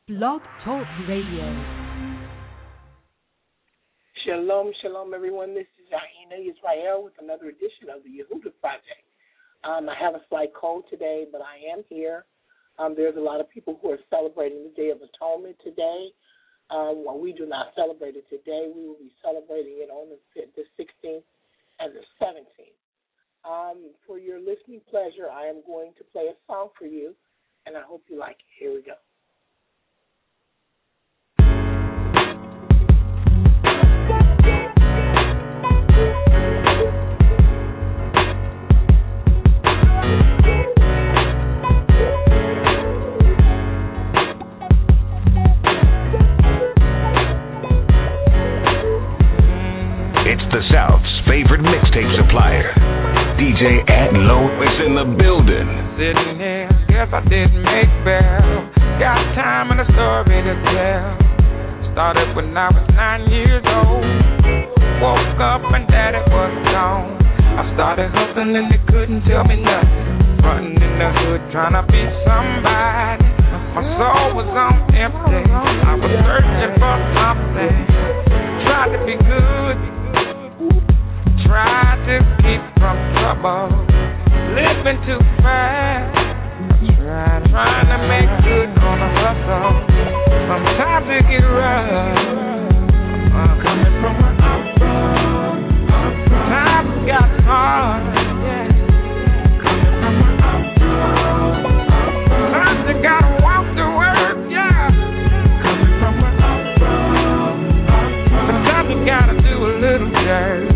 Blog Talk Radio. Shalom, shalom, everyone. This is Aina Israel with another edition of the Yehuda Project. I have a slight cold today, but I am here. There's a lot of people who are celebrating the Day of Atonement today. While we do not celebrate it today, we will be celebrating it on the 16th and the 17th. For your listening pleasure, I am going to play a song for you, and I hope you like it. Here we go. It's the South's favorite mixtape supplier. DJ Atlow is in the building. Sitting here, guess I didn't make bail. Got time and a story to tell. Started when I was 9 years old. Woke up and daddy was gone. I started hustling and they couldn't tell me nothing. Running in the hood trying to be somebody. My soul was on empty. I was searching for something. Tried to be good. Try to keep from trouble, living too fast. Trying to make good on a hustle. Sometimes it get rough. Coming from where I'm from, times got hard. Yeah. Coming from where I'm from, sometimes you gotta walk to work. Yeah. Coming from where I'm from, sometimes you gotta do a little dirt.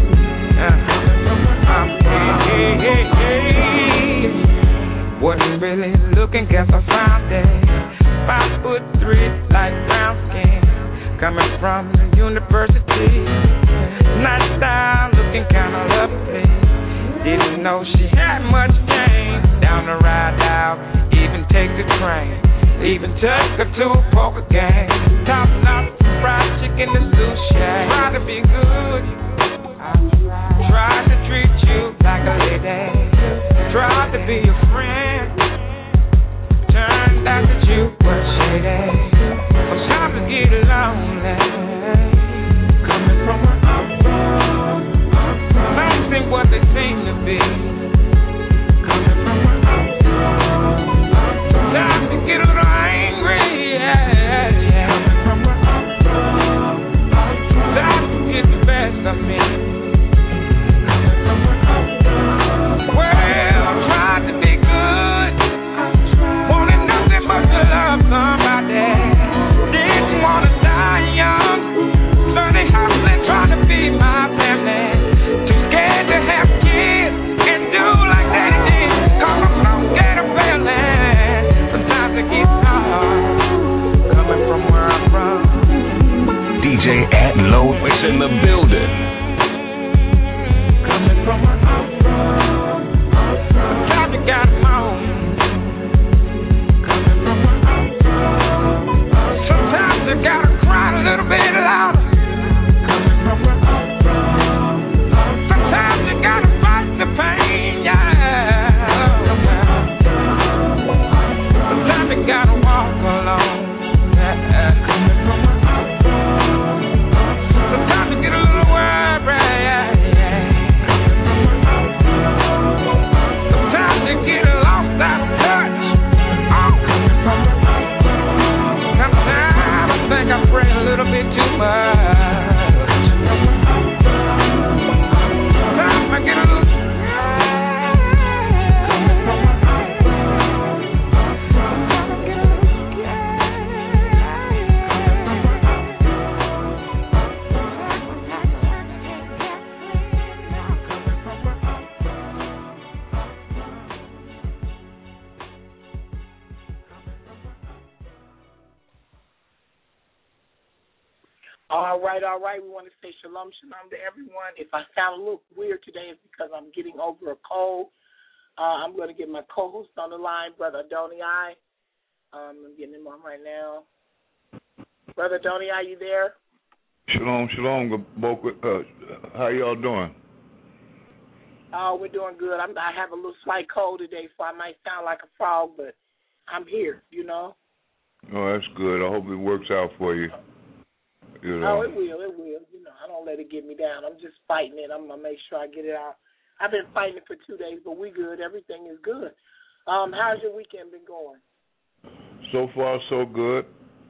Wasn't really looking, guess I found it. 5'3", light brown skin, coming from the university. Nice style, looking kinda lovely. Didn't know she had much game. Down the ride out, even take the train. Even took her to a poker game. Top notch, fried chicken and sushi. Try to be good. Tried to treat you like a lady. Tried to be a friend. Turned out that you were shady. Sometimes I get lonely. Coming from where I'm from, things ain't what they seem to be. Coming from where I'm from, sometimes I get a little angry. Yeah. Coming from where I'm from, sometimes you get the best of me. DJ Atlow is in the building. Coming from where I'm from, sometimes you got moan. Coming from where I'm from, sometimes you gotta cry a little bit louder. Coming from where I'm from, sometimes you gotta fight the pain, yeah. Sometimes you gotta walk alone. Coming from where I'm from, sometimes you get a little worried, yeah. Sometimes you get lost out of touch. Sometimes I think I pray a little bit too much. Sometimes I get a little All right. We want to say shalom, shalom to everyone. If I sound a little weird today, it's because I'm getting over a cold. I'm going to get my co-host on the line, Brother Adonai. I'm getting him on right now. Brother Adonai, are you there? Shalom, shalom. How y'all doing? Oh, we're doing good. I have a little slight cold today, so I might sound like a frog, but I'm here, you know. Oh, that's good. I hope it works out for you. You know. Oh, it will. You know, I don't let it get me down. I'm just fighting it. I'm going to make sure I get it out. I've been fighting it for 2 days, but we good. Everything is good. How's your weekend been going? So far, so good.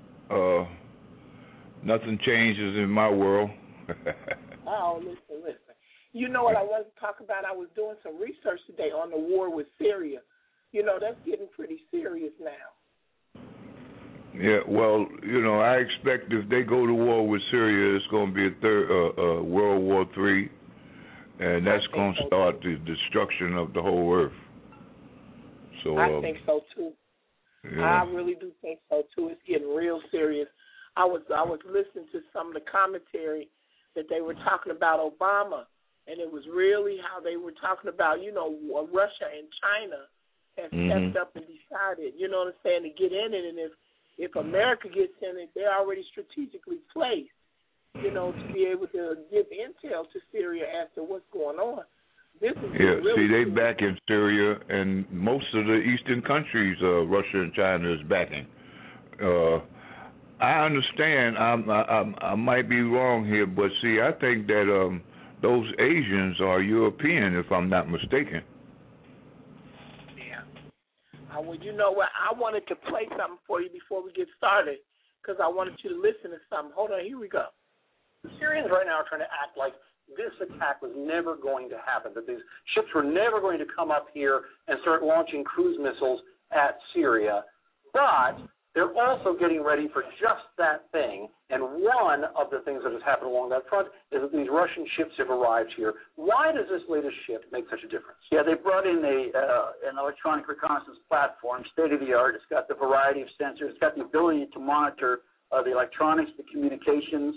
Nothing changes in my world. Oh, listen. You know what I wanted to talk about? I was doing some research today on the war with Syria. You know, that's getting pretty serious now. Yeah, well, you know, I expect if they go to war with Syria, it's going to be a third World War III, and that's going to start the destruction of the whole earth. So I think so too. Yeah. I really do think so too. It's getting real serious. I was listening to some of the commentary that they were talking about Obama, and it was really how they were talking about, you know, Russia and China have stepped up and decided, you know what I'm saying, to get in it. And if America gets in it, they're already strategically placed, you know, to be able to give intel to Syria as to what's going on. This is really they back in Syria, and most of the eastern countries, Russia and China is backing. I understand. I might be wrong here, but see, I think that those Asians are European, if I'm not mistaken. Yeah. Well, you know what? I wanted to play something for you before we get started because I wanted you to listen to something. Hold on, here we go. The Syrians right now are trying to act like this attack was never going to happen, that these ships were never going to come up here and start launching cruise missiles at Syria. But they're also getting ready for just that thing. And one of the things that has happened along that front is that these Russian ships have arrived here. Why does this latest ship make such a difference? Yeah, they brought in an electronic reconnaissance platform, state-of-the-art. It's got the variety of sensors. It's got the ability to monitor the electronics, the communications.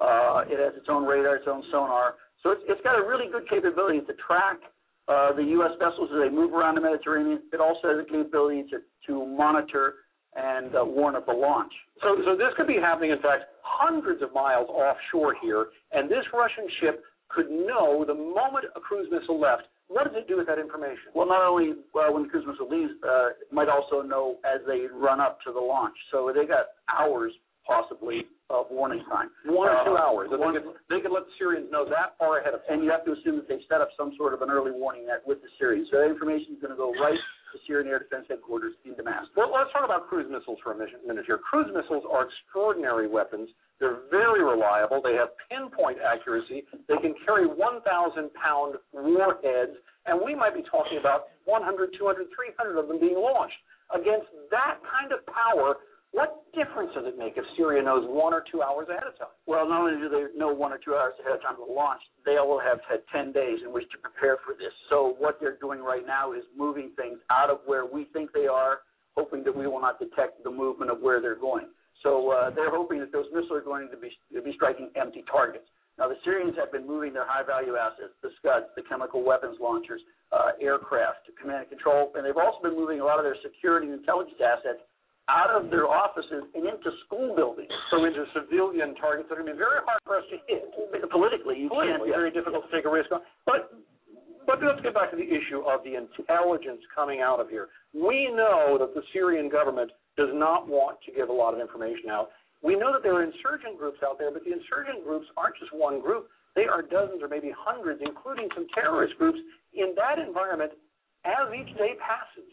It has its own radar, its own sonar. So it's got a really good capability to track the U.S. vessels as they move around the Mediterranean. It also has the capability to monitor and warn of the launch. So this could be happening, in fact, hundreds of miles offshore here, and this Russian ship could know the moment a cruise missile left. What does it do with that information? Well, not only when the cruise missile leaves, it might also know as they run up to the launch. So they got hours, possibly, of warning time. 1 or 2 hours. They could let the Syrians know that far ahead of time. And you have to assume that they've set up some sort of an early warning net with the Syrians. So that information is going to go right to Syrian Air Defense Headquarters in Damascus. Well, let's talk about cruise missiles for a minute here. Cruise missiles are extraordinary weapons. They're very reliable. They have pinpoint accuracy. They can carry 1,000-pound warheads, and we might be talking about 100, 200, 300 of them being launched. Against that kind of power, what difference does it make if Syria knows 1 or 2 hours ahead of time? Well, not only do they know 1 or 2 hours ahead of time of the launch, they will have had 10 days in which to prepare for this. So what they're doing right now is moving things out of where we think they are, hoping that we will not detect the movement of where they're going. So they're hoping that those missiles are going to be striking empty targets. Now, the Syrians have been moving their high-value assets, the Scuds, the chemical weapons launchers, aircraft, command and control, and they've also been moving a lot of their security and intelligence assets out of their offices and into school buildings. So into civilian targets that are going to be very hard for us to hit. Politically, can't. Very difficult to take a risk on. But let's get back to the issue of the intelligence coming out of here. We know that the Syrian government does not want to give a lot of information out. We know that there are insurgent groups out there, but the insurgent groups aren't just one group. They are dozens or maybe hundreds, including some terrorist groups. In that environment, as each day passes,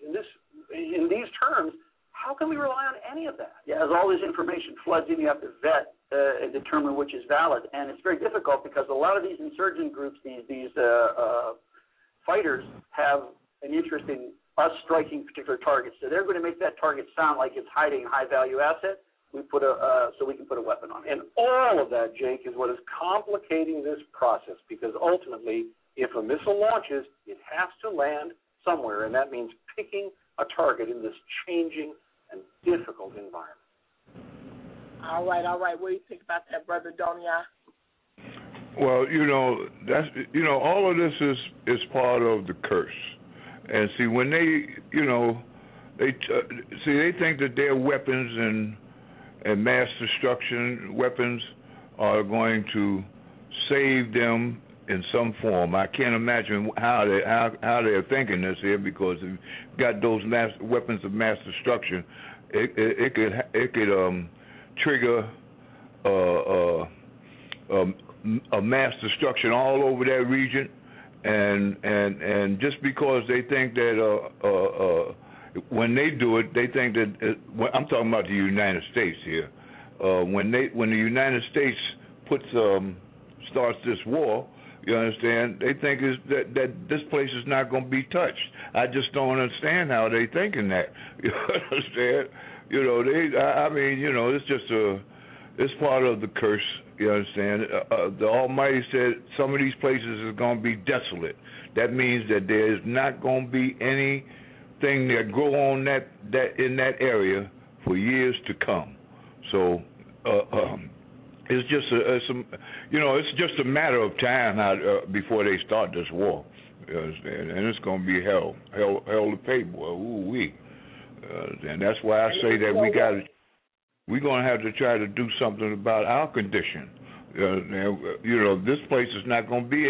in these terms, how can we rely on any of that? Yeah, as all this information floods in, you have to vet and determine which is valid. And it's very difficult because a lot of these insurgent groups, these fighters, have an interest in us striking particular targets. So they're going to make that target sound like it's hiding a high-value asset. So we can put a weapon on it. And all of that, Jake, is what is complicating this process because ultimately, if a missile launches, it has to land somewhere, and that means picking a target in this changing and difficult environment. All right. What do you think about that, Brother Donia? Well, all of this is part of the curse. And see, when they think that their weapons and mass destruction weapons are going to save them in some form. I can't imagine how they're thinking this here because you've got those weapons of mass destruction, it could trigger a mass destruction all over that region, and just because they think that when they do it, they think that I'm talking about the United States here. When the United States starts this war, you understand? They think that this place is not going to be touched. I just don't understand how they thinking that. You understand? You know, it's just it's part of the curse. You understand? The Almighty said some of these places are going to be desolate. That means that there is not going to be anything that grow on that in that area for years to come. So. It's just a matter of time before they start this war, you understand? And it's going to be hell to pay, boy. Ooh wee. And that's why I say that we're going to have to try to do something about our condition. This place is not going to be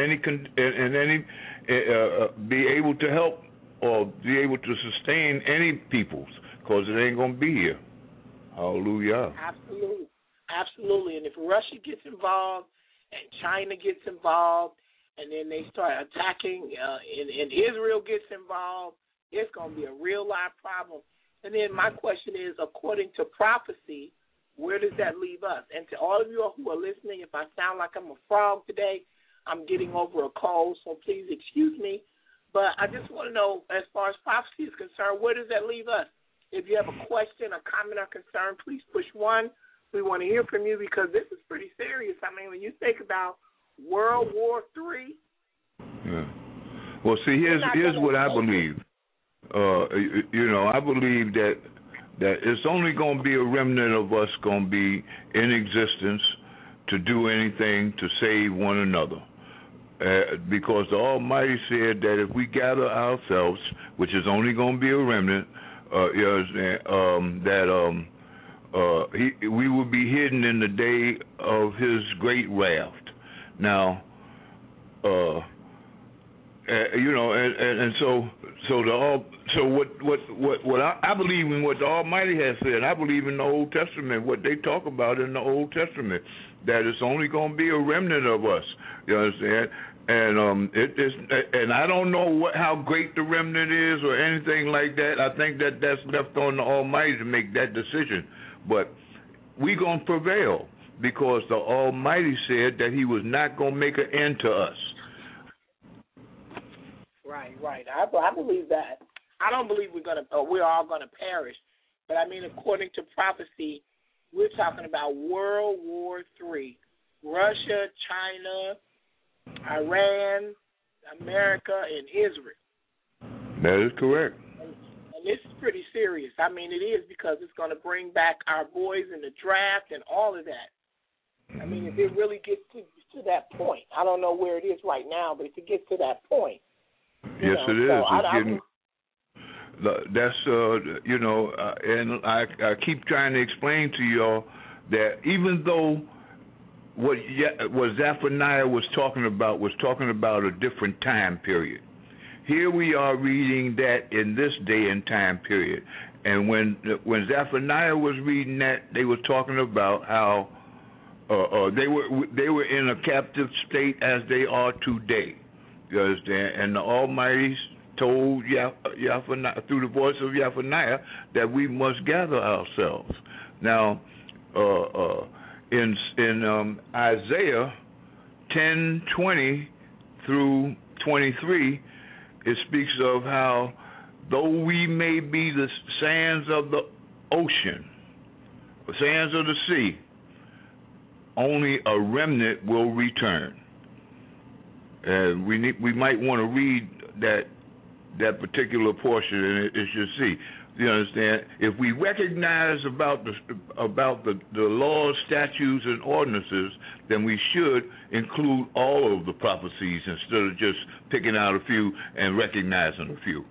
be able to help or be able to sustain any peoples, because it ain't going to be here. Hallelujah. Absolutely. And if Russia gets involved and China gets involved and then they start attacking and Israel gets involved, it's going to be a real live problem. And then my question is, according to prophecy, where does that leave us? And to all of you who are listening, if I sound like I'm a frog today, I'm getting over a cold, so please excuse me. But I just want to know, as far as prophecy is concerned, where does that leave us? If you have a question, a comment, or concern, please push 1. We want to hear from you because this is pretty serious. I mean, when you think about World War III. Yeah. Well, see, here's what I believe. I believe that it's only going to be a remnant of us going to be in existence to do anything to save one another. Because the Almighty said that if we gather ourselves, which is only going to be a remnant, we will be hidden in the day of His great wrath. Now, what I believe in what the Almighty has said. I believe in the Old Testament, what they talk about in the Old Testament, that it's only going to be a remnant of us. You understand? And and I don't know how great the remnant is or anything like that. I think that's left on the Almighty to make that decision. But we're going to prevail because the Almighty said that He was not going to make an end to us. Right. I believe that. I don't believe we're all going to perish. But I mean, according to prophecy, we're talking about World War III. Russia, China, Iran, America, and Israel. That is correct. And this is pretty serious. I mean, it is, because it's going to bring back our boys in the draft and all of that. I mean, if it really gets to that point, I don't know where it is right now, but if it gets to that point. Yes, it is. And I keep trying to explain to y'all that even though what Zephaniah was talking about a different time period. Here we are reading that in this day and time period. And when Zephaniah was reading that, they were talking about how they were in a captive state as they are today. You understand? And the Almighty told Zephaniah, through the voice of Zephaniah, that we must gather ourselves. Now, in Isaiah 10:20 through 23, it speaks of how though we may be the sands of the ocean, the sands of the sea, only a remnant will return. And we might want to read that particular portion, and it should see. You understand? If we recognize about the laws, statutes, and ordinances, then we should include all of the prophecies instead of just picking out a few and recognizing a few.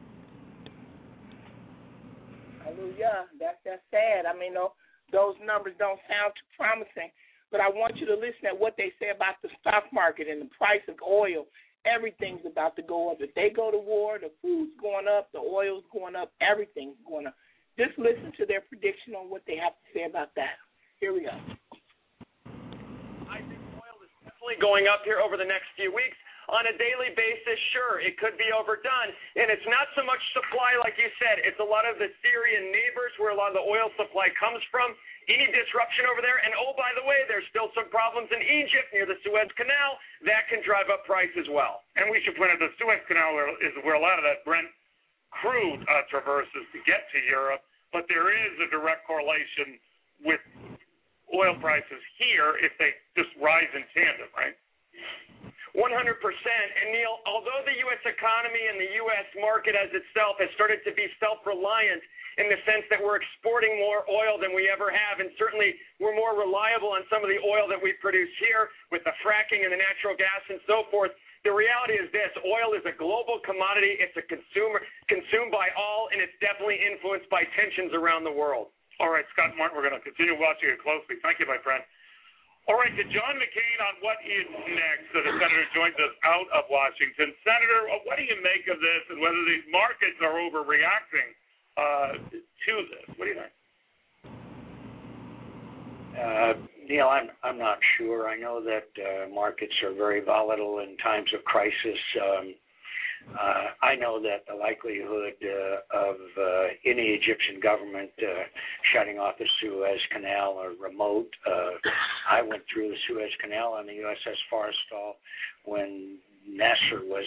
Hallelujah. That's sad. I mean, those numbers don't sound too promising. But I want you to listen at what they say about the stock market and the price of oil. Everything's about to go up. If they go to war, the food's going up, the oil's going up, everything's going up. just listen to their prediction on what they have to say about that. Here we go. I think oil is definitely going up here over the next few weeks. On a daily basis, sure, it could be overdone. And it's not so much supply, like you said. It's a lot of the Syrian neighbors where a lot of the oil supply comes from. Any disruption over there. And, oh, by the way, there's still some problems in Egypt near the Suez Canal. That can drive up price as well. And we should point out the Suez Canal is where a lot of that Brent crude traverses to get to Europe. But there is a direct correlation with oil prices here if they just rise in tandem, right? 100%. And, Neil, although the U.S. economy and the U.S. market as itself has started to be self-reliant in the sense that we're exporting more oil than we ever have, and certainly we're more reliable on some of the oil that we produce here with the fracking and the natural gas and so forth, the reality is this: oil is a global commodity. It's a consumed by all, and it's definitely influenced by tensions around the world. All right, Scott Martin, we're going to continue watching it closely. Thank you, my friend. All right, to John McCain on what is next. So the senator joins us out of Washington. Senator, what do you make of this and whether these markets are overreacting to this? What do you think? Neil, I'm not sure. I know that markets are very volatile in times of crisis. I know that the likelihood of any Egyptian government shutting off the Suez Canal are remote. I went through the Suez Canal on the USS Forrestal when Nasser was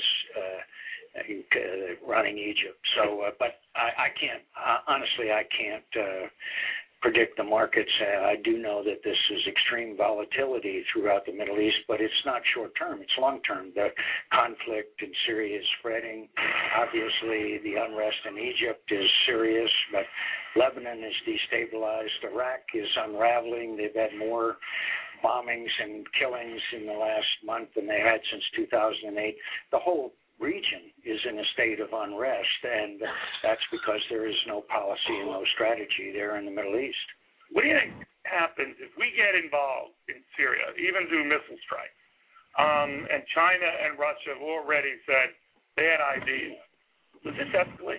running Egypt. So, but I can't, honestly, I can't predict the markets. I do know that this is extreme volatility throughout the Middle East, but it's not short-term. It's long-term. The conflict in Syria is spreading. Obviously, the unrest in Egypt is serious, but Lebanon is destabilized. Iraq is unraveling. They've had more bombings and killings in the last month than they had since 2008. The whole region is in a state of unrest, and that's because there is no policy and no strategy there in the Middle East. What do you think happens if we get involved in Syria, even through missile strikes, and China and Russia have already said they had IDs? Does this escalate?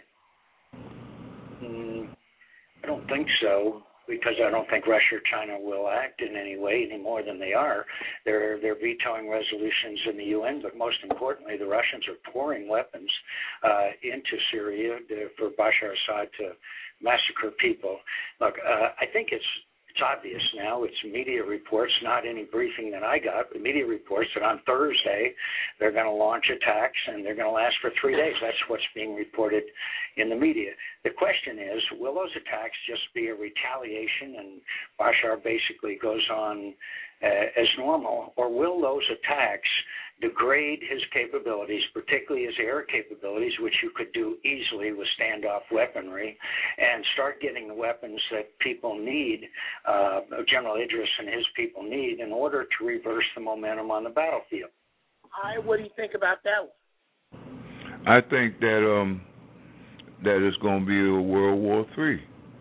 I don't think so, because I don't think Russia or China will act in any way any more than they are. They're vetoing resolutions in the UN, but most importantly, the Russians are pouring weapons into Syria for Bashar Assad to massacre people. Look, I think it's obvious now. It's media reports, not any briefing that I got, but media reports that on Thursday they're going to launch attacks and they're going to last for 3 days. That's what's being reported in the media. The question is, will those attacks just be a retaliation and Bashar basically goes on as normal, or will those attacks degrade his capabilities, particularly his air capabilities, which you could do easily with standoff weaponry, and start getting the weapons that people need, General Idris and his people need, in order to reverse the momentum on the battlefield? What do you think about that one? I think that that it's going to be a World War III.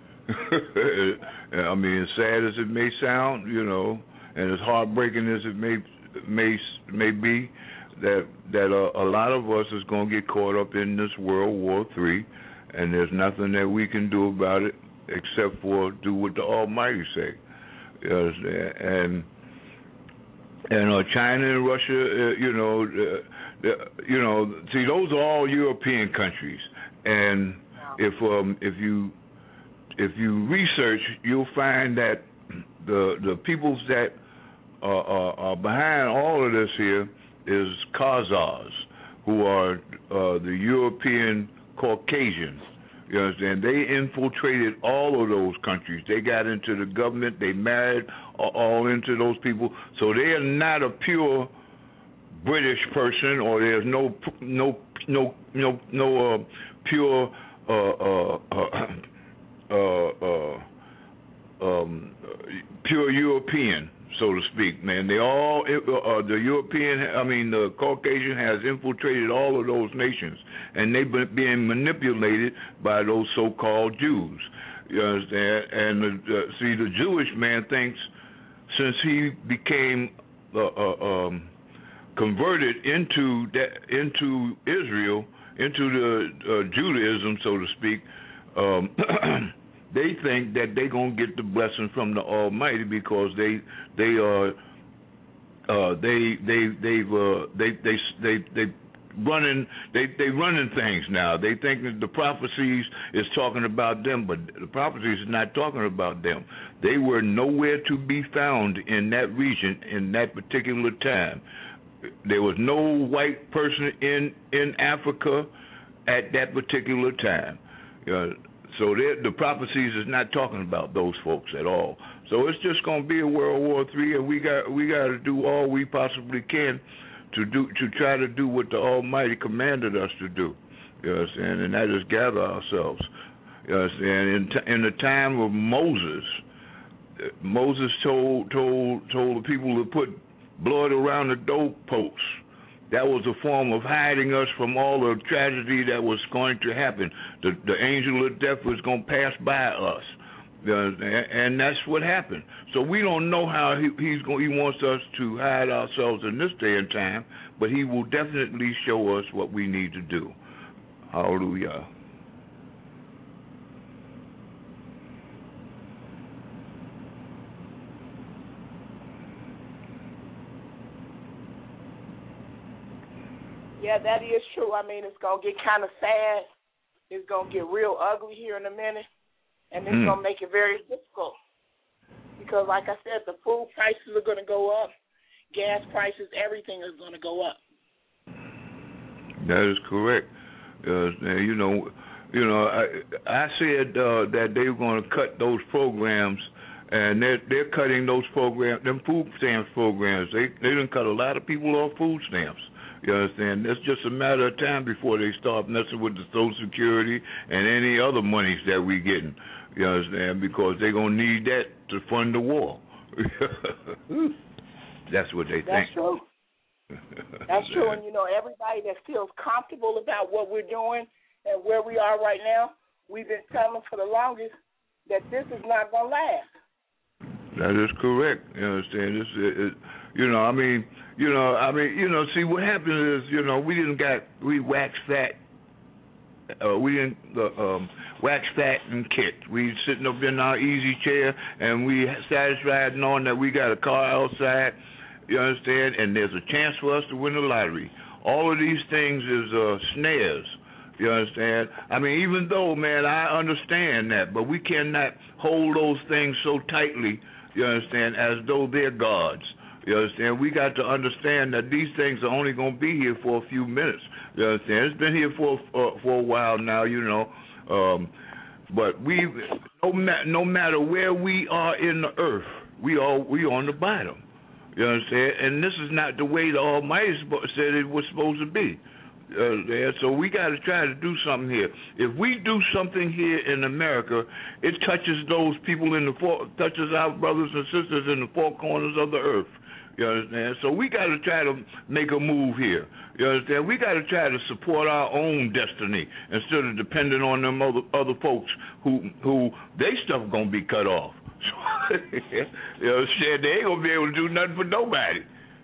I mean, as sad as it may sound, you know, and as heartbreaking as it may be, that a lot of us is going to get caught up in this World War III, and there's nothing that we can do about it except for do what the Almighty say. And China and Russia, see, those are all European countries, and if you research, you'll find that the peoples that are behind all of this here is Khazars, who are the European Caucasians. You understand? They infiltrated all of those countries. They got into the government. They married all into those people. So they are not a pure British person, or there's no pure pure European, so to speak, man. They all, the Caucasian has infiltrated all of those nations, and they've been being manipulated by those so-called Jews. You understand? And the Jewish man thinks since he became converted into Israel, into the Judaism, so to speak, they think that they're gonna get the blessing from the Almighty because they running things now. They think that the prophecies is talking about them, but the prophecies is not talking about them. They were nowhere to be found in that region in that particular time. There was no white person in Africa at that particular time. So the prophecies is not talking about those folks at all. So it's just going to be a World War III, and we got to do all we possibly can to try to do what the Almighty commanded us to do. You know what I'm saying? And that is gather ourselves. You know what I'm saying? In the time of Moses told the people to put blood around the doorposts. That was a form of hiding us from all the tragedy that was going to happen. The angel of death was going to pass by us. And that's what happened. So we don't know how he wants us to hide ourselves in this day and time, but he will definitely show us what we need to do. Hallelujah. Yeah, that is true. I mean, it's going to get kind of sad. It's going to get real ugly here in a minute. And it's going to make it very difficult because, like I said, the food prices are going to go up, gas prices, everything is going to go up. That is correct. I said that they were going to cut those programs, and they're cutting those programs, them food stamps programs. They done cut a lot of people off food stamps. You understand? It's just a matter of time before they start messing with the Social Security and any other monies that we getting. You understand? Because they're going to need that to fund the war. That's what they think. That's true. That's true. And, everybody that feels comfortable about what we're doing and where we are right now, we've been telling for the longest that this is not going to last. That is correct. You understand? See, what happens is, we wax fat. We didn't wax fat and kicked. We sitting up in our easy chair and we satisfied knowing that we got a car outside, you understand, and there's a chance for us to win the lottery. All of these things is snares, you understand? I mean, even though, man, I understand that, but we cannot hold those things so tightly, you understand, as though they're gods. You understand? We got to understand that these things are only going to be here for a few minutes. You understand? It's been here for a while now, but we, no matter where we are in the earth, we on the bottom. You understand? And this is not the way the Almighty said it was supposed to be. So we got to try to do something here. If we do something here in America, it touches those people touches our brothers and sisters in the four corners of the earth. You understand? So we got to try to make a move here. You understand? We got to try to support our own destiny instead of depending on them other folks who they stuff gonna be cut off. You understand? They ain't gonna be able to do nothing for nobody.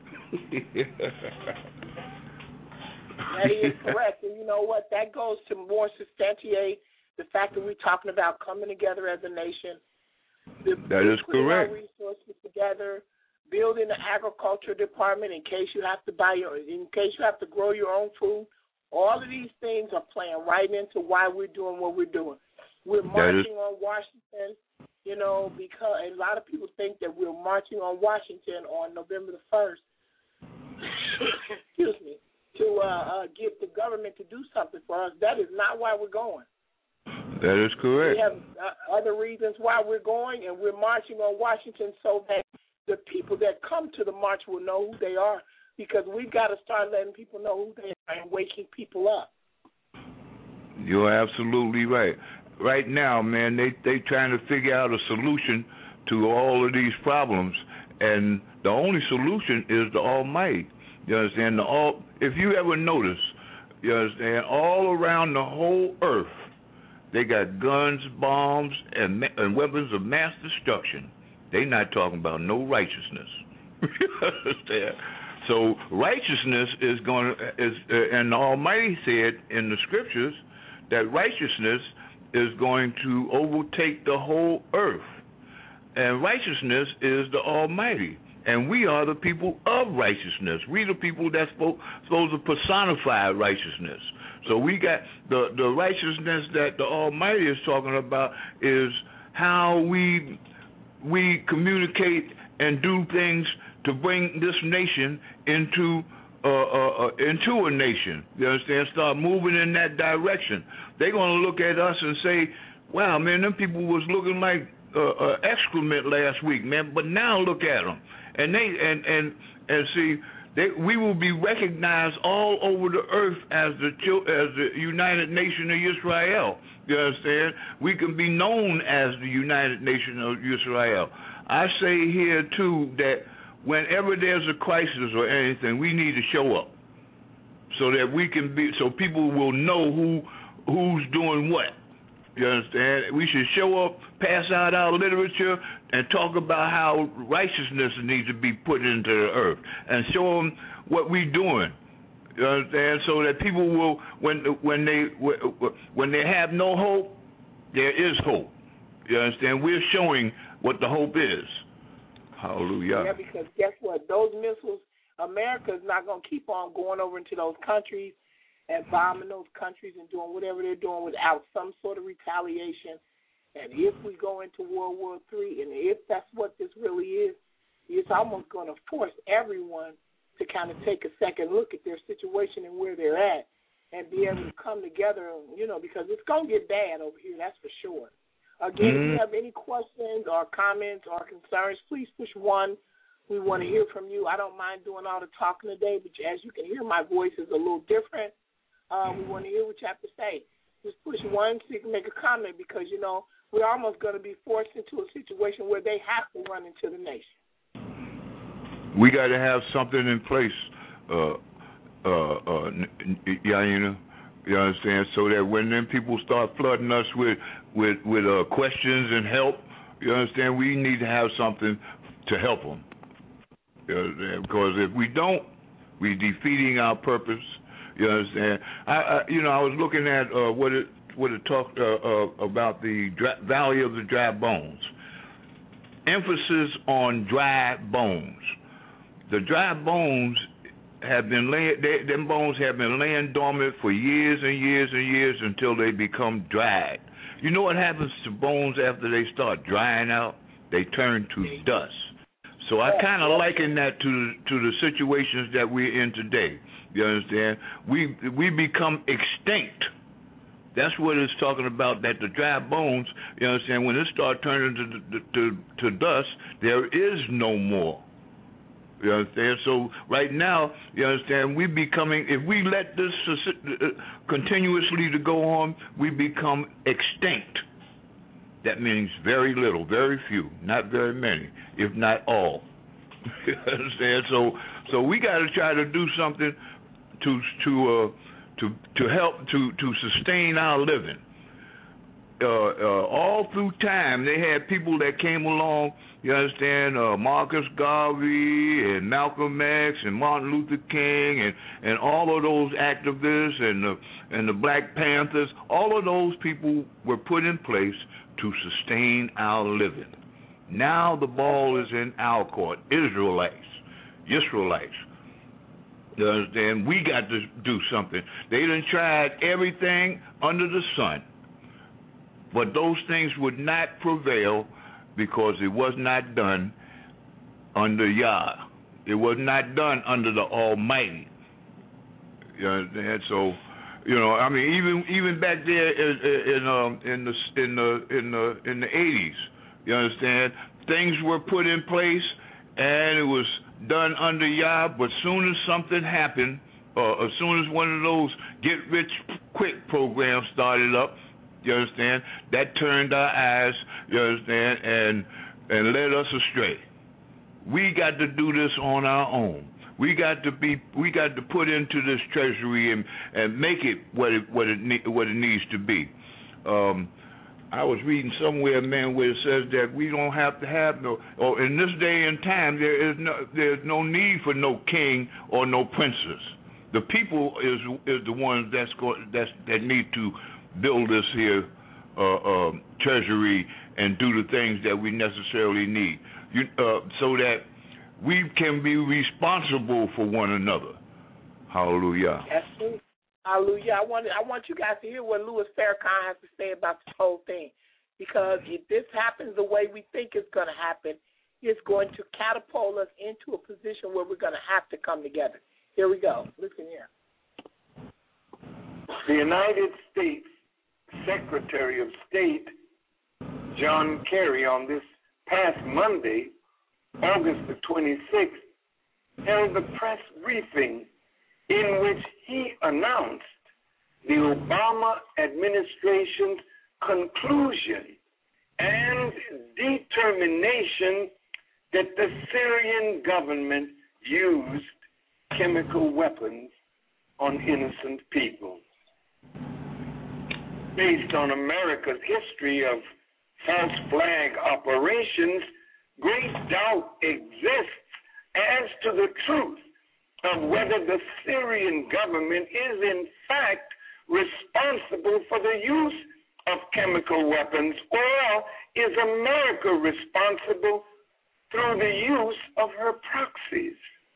That is correct. And you know what? That goes to more substantiate the fact that we're talking about coming together as a nation. That is correct. Our resources together, building the agriculture department in case you have to grow your own food. All of these things are playing right into why we're doing what we're doing. We're marching on Washington, because a lot of people think that we're marching on Washington on November the 1st. Excuse me. To get the government to do something for us. That is not why we're going. That is correct. We have other reasons why we're going, and we're marching on Washington so that the people that come to the march will know who they are, because we've got to start letting people know who they are and waking people up. You're absolutely right. Right now, man, they trying to figure out a solution to all of these problems, and the only solution is the Almighty. You understand? If you ever notice, you understand, all around the whole earth, they got guns, bombs, and weapons of mass destruction. They not talking about no righteousness. You understand? So righteousness and the Almighty said in the scriptures that righteousness is going to overtake the whole earth. And righteousness is the Almighty. And we are the people of righteousness. We the people that's supposed to personify righteousness. So we got the righteousness that the Almighty is talking about is how we communicate and do things to bring this nation into a nation. You understand? Start moving in that direction. They're going to look at us and say, wow, man, them people was looking like excrement last week, man, but now look at them. And see, we will be recognized all over the earth as the United Nation of Israel. You understand? We can be known as the United Nation of Israel. I say here too that whenever there's a crisis or anything, we need to show up so that we can be, so people will know who's doing what. You understand? We should show up, pass out our literature, and talk about how righteousness needs to be put into the earth, and show them what we're doing. You understand? So that people will, when they have no hope, there is hope. You understand? We're showing what the hope is. Hallelujah. Yeah, because guess what? Those missiles, America is not going to keep on going over into those countries and bombing those countries and doing whatever they're doing without some sort of retaliation. And if we go into World War III, and if that's what this really is, it's almost going to force everyone to kind of take a second look at their situation and where they're at and be able to come together, you know, because it's going to get bad over here, that's for sure. Again, if you have any questions or comments or concerns, please push 1. We want to hear from you. I don't mind doing all the talking today, but as you can hear, my voice is a little different. We want to hear what you have to say. Just push 1 so you can make a comment because, you know, we're almost going to be forced into a situation where they have to run into the nation. We got to have something in place, Yaina, you understand, so that when them people start flooding us with questions and help, you understand, we need to have something to help them. You understand? Because if we don't, we're defeating our purpose. You understand? I was looking at what it talked about the Valley of the Dry Bones. Emphasis on dry bones. The dry bones have been them bones have been laying dormant for years and years and years until they become dried. You know what happens to bones after they start drying out? They turn to dust. So I kind of liken that to the situations that we're in today. You understand? We become extinct. That's what it's talking about, that the dry bones, you understand, when it start turning to dust, there is no more. You understand? So right now, you understand, we becoming, if we let this continuously to go on, we become extinct. That means very little, very few, not very many, if not all. You understand? So we got to try to do something to help to sustain our living. All through time, they had people that came along. You understand? Marcus Garvey and Malcolm X and Martin Luther King and all of those activists and the Black Panthers. All of those people were put in place to sustain our living. Now the ball is in our court. Israelites. You understand? We got to do something. They done tried everything under the sun, but those things would not prevail because it was not done under Yah. It was not done under the Almighty. You understand? So, you know, I mean, even back there in the 80s, you understand, things were put in place and it was done under Yah, but as soon as something happened, as soon as one of those get-rich-quick programs started up, you understand, that turned our eyes, you understand, and led us astray. We got to do this on our own. We got to put into this treasury and make it what it needs to be. I was reading somewhere, man, where it says that we don't have to have in this day and time, there's no need for no king or no princess. The people is the ones that need to build this here treasury and do the things that we necessarily need, so that we can be responsible for one another. Hallelujah. Absolutely. Hallelujah. I want you guys to hear what Louis Farrakhan has to say about this whole thing, because if this happens the way we think it's going to happen, it's going to catapult us into a position where we're going to have to come together. Here we go. Listen here. The United States Secretary of State, John Kerry, on this past Monday, August the 26th, held a press briefing in which he announced the Obama administration's conclusion and determination that the Syrian government used chemical weapons on innocent people. Based on America's history of false flag operations, great doubt exists as to the truth of whether the Syrian government is in fact responsible for the use of chemical weapons, or is America responsible through the use of her proxies?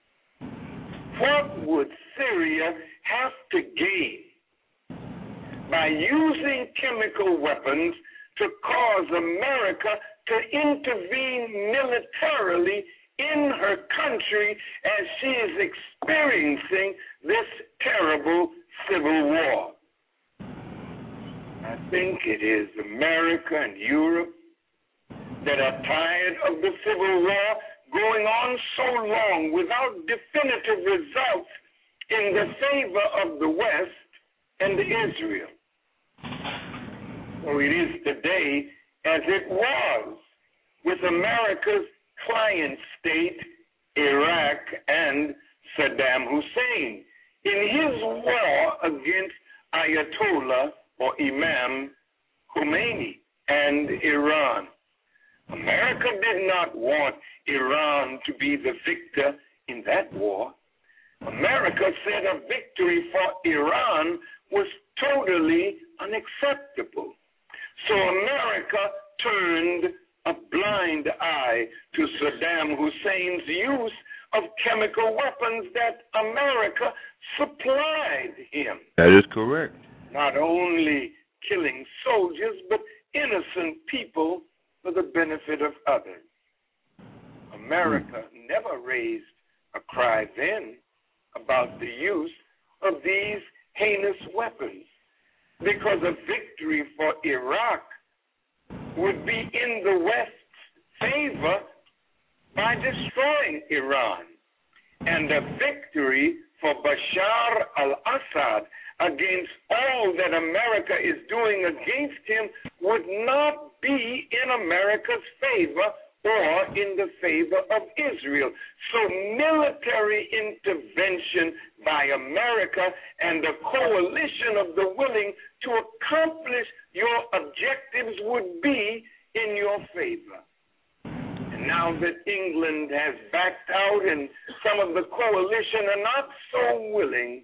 What would Syria have to gain by using chemical weapons to cause America to intervene militarily in her country as she is experiencing this terrible civil war? I think it is America and Europe that are tired of the civil war going on so long without definitive results in the favor of the West and Israel. So it is today as it was with America's client state, Iraq, and Saddam Hussein in his war against Ayatollah or Imam Khomeini and Iran. America did not want Iran to be the victor in that war. America said a victory for Iran was totally unacceptable. So America turned a blind eye to Saddam Hussein's use of chemical weapons that America supplied him. That is correct. Not only killing soldiers, but innocent people for the benefit of others. America never raised a cry then about the use of these heinous weapons, because a victory for Iraq would be in the West's favor by destroying Iran, and a victory for Bashar al-Assad against all that America is doing against him would not be in America's favor or in the favor of Israel. So military intervention by America and a coalition of the willing to accomplish your objectives would be in your favor. And now that England has backed out and some of the coalition are not so willing,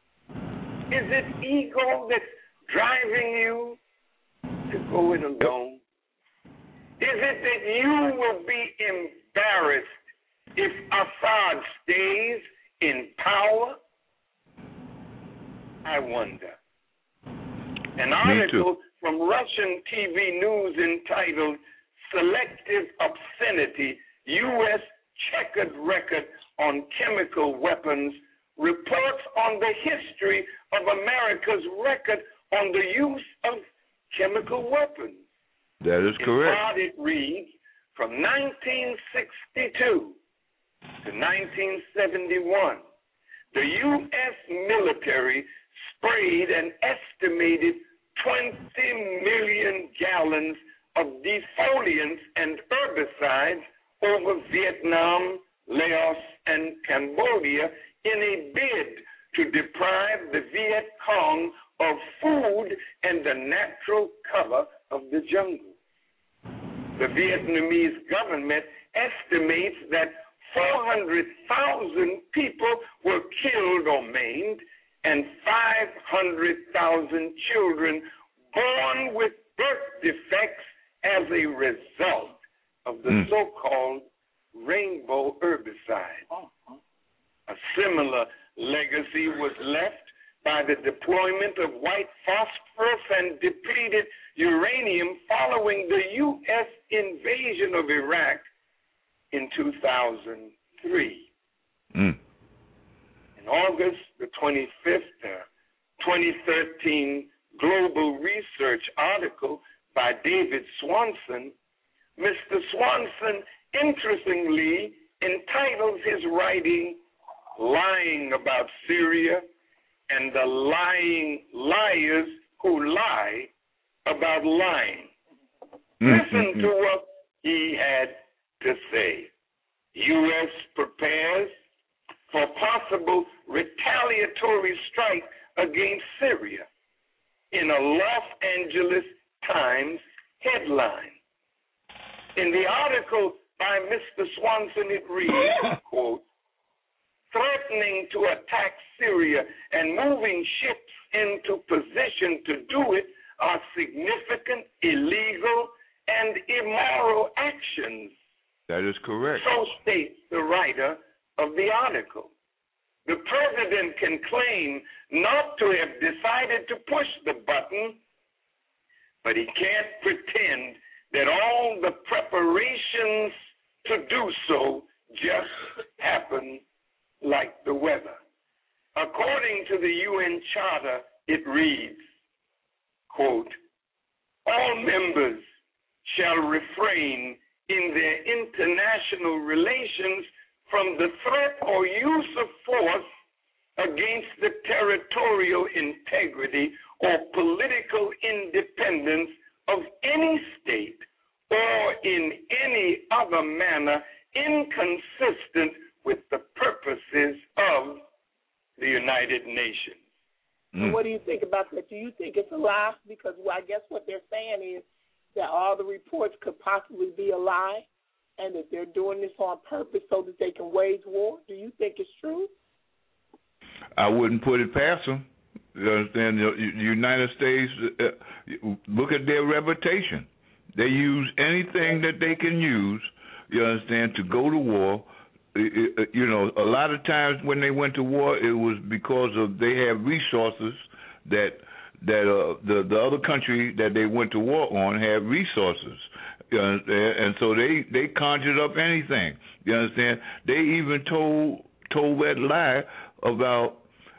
is it ego that's driving you to go it alone? Is it that you will be embarrassed if Assad stays in power? I wonder. An article from Russian TV News entitled Selective Obscenity, U.S. Checkered Record on Chemical Weapons reports on the history of America's record on the use of chemical weapons. That is correct. In part it reads, from 1962 to 1971, the U.S. military sprayed an estimated 20 million gallons of defoliants and herbicides over Vietnam, Laos, and Cambodia in a bid to deprive the Viet Cong of food and the natural cover of the jungle. The Vietnamese government estimates that 400,000 people were killed or maimed, and 500,000 children born with birth defects as a result of the so-called rainbow herbicide. A similar legacy was left by the deployment of white phosphorus and depleted uranium following the U.S. invasion of Iraq in 2003. In August the 25th, 2013 Global Research article by David Swanson, Mr. Swanson interestingly entitles his writing Lying About Syria and the Lying Liars Who Lie About Lying. Listen to what he had to say. U.S. prepares for possible retaliatory strike against Syria in a Los Angeles Times headline. In the article by Mr. Swanson, it reads, quote, threatening to attack Syria and moving ships into position to do it are significant, illegal, and immoral actions. That is correct. So states the writer of the article. The president can claim not to have decided to push the button, but he can't pretend that all the preparations to do so just happen like the weather. According to the UN Charter, it reads, quote, all members shall refrain in their international relations from the threat or use of force against the territorial integrity or political independence of any state or in any other manner inconsistent with the purposes of the United Nations. So what do you think about that? Do you think it's a lie? Because I guess what they're saying is that all the reports could possibly be a lie and that they're doing this on purpose so that they can wage war. Do you think it's true? I wouldn't put it past them. You understand? The United States, look at their reputation. They use anything that they can use, you understand, to go to war. You know, a lot of times when they went to war, it was because of they have resources that the other country that they went to war on had resources. You understand? And so they conjured up anything. You understand? They even told that lie about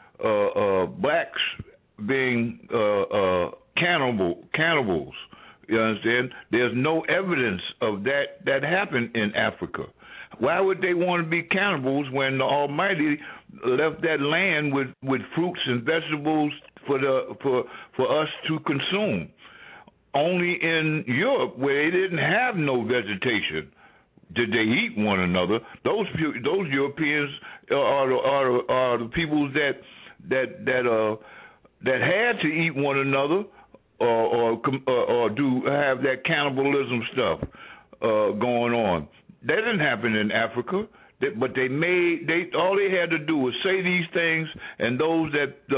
blacks being cannibals. You understand? There's no evidence of that happened in Africa. Why would they want to be cannibals when the Almighty left that land with fruits and vegetables for us to consume? Only in Europe, where they didn't have no vegetation, did they eat one another. Those Europeans are the peoples that had to eat one another or do have that cannibalism stuff going on. That didn't happen in Africa, but all they had to do was say these things, and those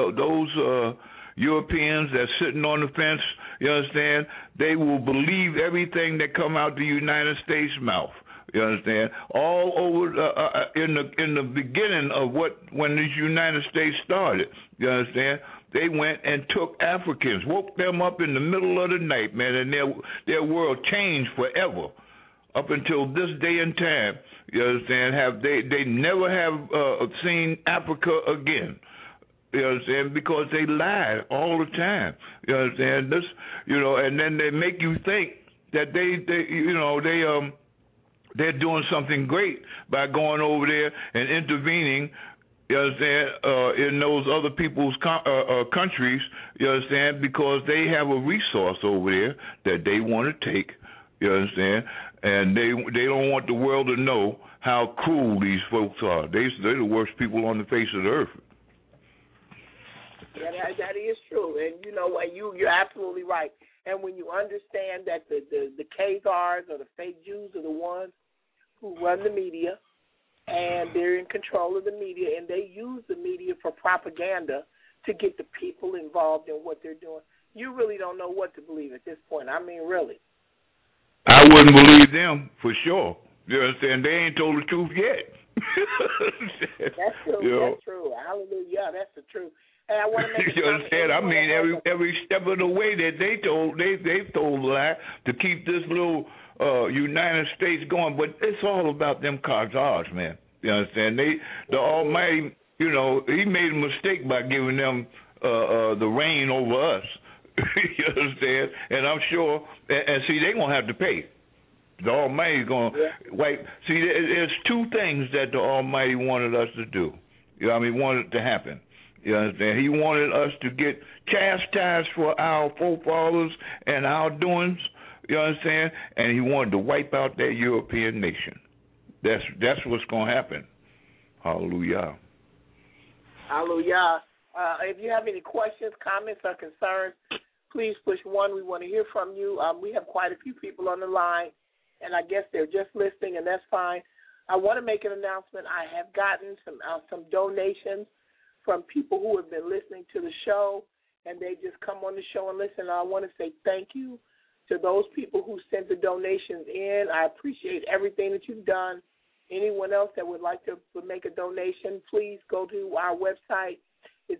Europeans that's sitting on the fence, you understand, they will believe everything that come out the United States mouth. You understand? All over in the beginning of when this United States started, you understand, they went and took Africans, woke them up in the middle of the night, man, and their world changed forever. Up until this day and time, you understand, they never have seen Africa again. You understand? Because they lied all the time. You understand? This, you know, and then they make you think that they're doing something great by going over there and intervening, you understand, in those other people's countries, you understand, because they have a resource over there that they want to take, you understand, and they don't want the world to know how cruel these folks are. They're the worst people on the face of the earth. Yeah, that is true, and you know what, you're absolutely right. And when you understand that the Khazars or the fake Jews are the ones who run the media, and they're in control of the media, and they use the media for propaganda to get the people involved in what they're doing. you really don't know what to believe at this point. I mean, really. I wouldn't believe them for sure. You understand? They ain't told the truth yet. That's true. You know? That's true. Hallelujah. That's the truth. And I want to make you understand? I mean, every step of the way that they told a lie to keep this little United States going, but it's all about them Khazars, man. You understand? The Almighty, you know, He made a mistake by giving them the reign over us. You understand? And I'm sure, and see, they're gonna have to pay. The Almighty's gonna wipe. See, there's two things that the Almighty wanted us to do. You know, I mean, wanted to happen. You understand? He wanted us to get chastised for our forefathers and our doings. You understand? And He wanted to wipe out that European nation. That's what's going to happen. Hallelujah. Hallelujah. If you have any questions, comments, or concerns, please push 1. We want to hear from you. We have quite a few people on the line, and I guess they're just listening, and that's fine. I want to make an announcement. I have gotten some donations from people who have been listening to the show, and they just come on the show and listen. I want to say thank you to those people who sent the donations in. I appreciate everything that you've done. Anyone else that would like to make a donation, please go to our website. It's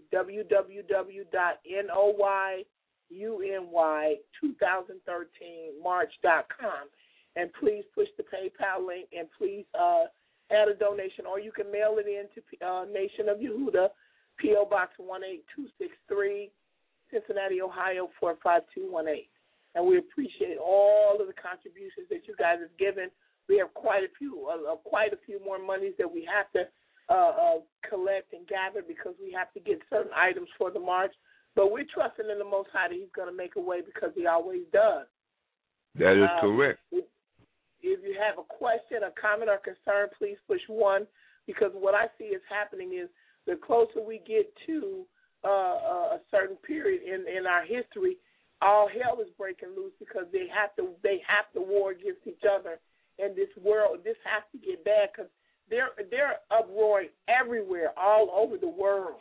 www.NOYUNY2013march.com. And please push the PayPal link and please add a donation, or you can mail it in to Nation of Yehuda, P.O. Box 18263, Cincinnati, Ohio 45218. And we appreciate all of the contributions that you guys have given. We have quite a few more monies that we have to collect and gather because we have to get certain items for the march. But we're trusting in the Most High that He's going to make a way because He always does. That is correct. If you have a question, a comment, or concern, please push 1, because what I see is happening is the closer we get to a certain period in our history, all hell is breaking loose because they have to war against each other. And this world, this has to get bad because they're uproaring everywhere, all over the world.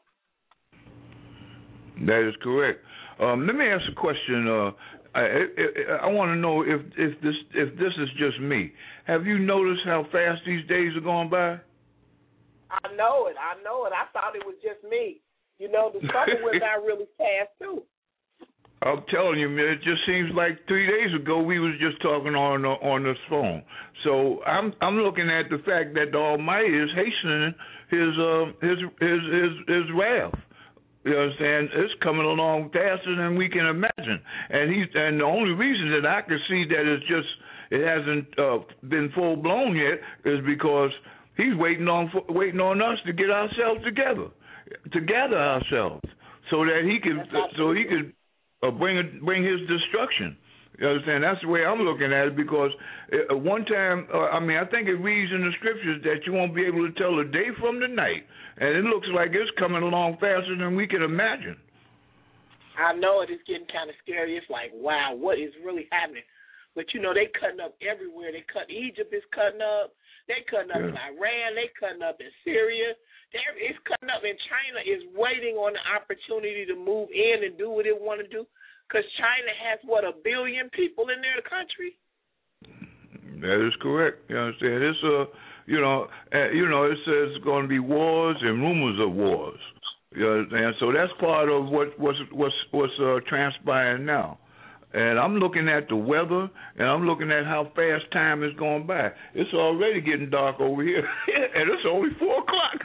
That is correct. Let me ask a question. I want to know if this is just me. Have you noticed how fast these days are going by? I know it. I thought it was just me. You know, the summer went by really fast too. I'm telling you, man, it just seems like 3 days ago we was just talking on this phone. So I'm looking at the fact that the Almighty is hastening his wrath. You understand? It's coming along faster than we can imagine, and the only reason that I can see that it hasn't been full blown yet is because He's waiting on us to get ourselves together, to gather ourselves, so that He could bring His destruction. You understand? That's the way I'm looking at it, because one time, I think it reads in the scriptures that you won't be able to tell the day from the night, and it looks like it's coming along faster than we can imagine. I know it is getting kind of scary. It's like, wow, what is really happening? But, you know, they cutting up everywhere. Egypt is cutting up. They cutting up in Iran. They cutting up in Syria. It's cutting up, and China is waiting on the opportunity to move in and do what it want to do. Because China has, 1 billion people in their country? That is correct. You understand? It's it says it's going to be wars and rumors of wars. You understand? So that's part of what's transpiring now. And I'm looking at the weather, and I'm looking at how fast time is going by. It's already getting dark over here, and it's only 4 o'clock.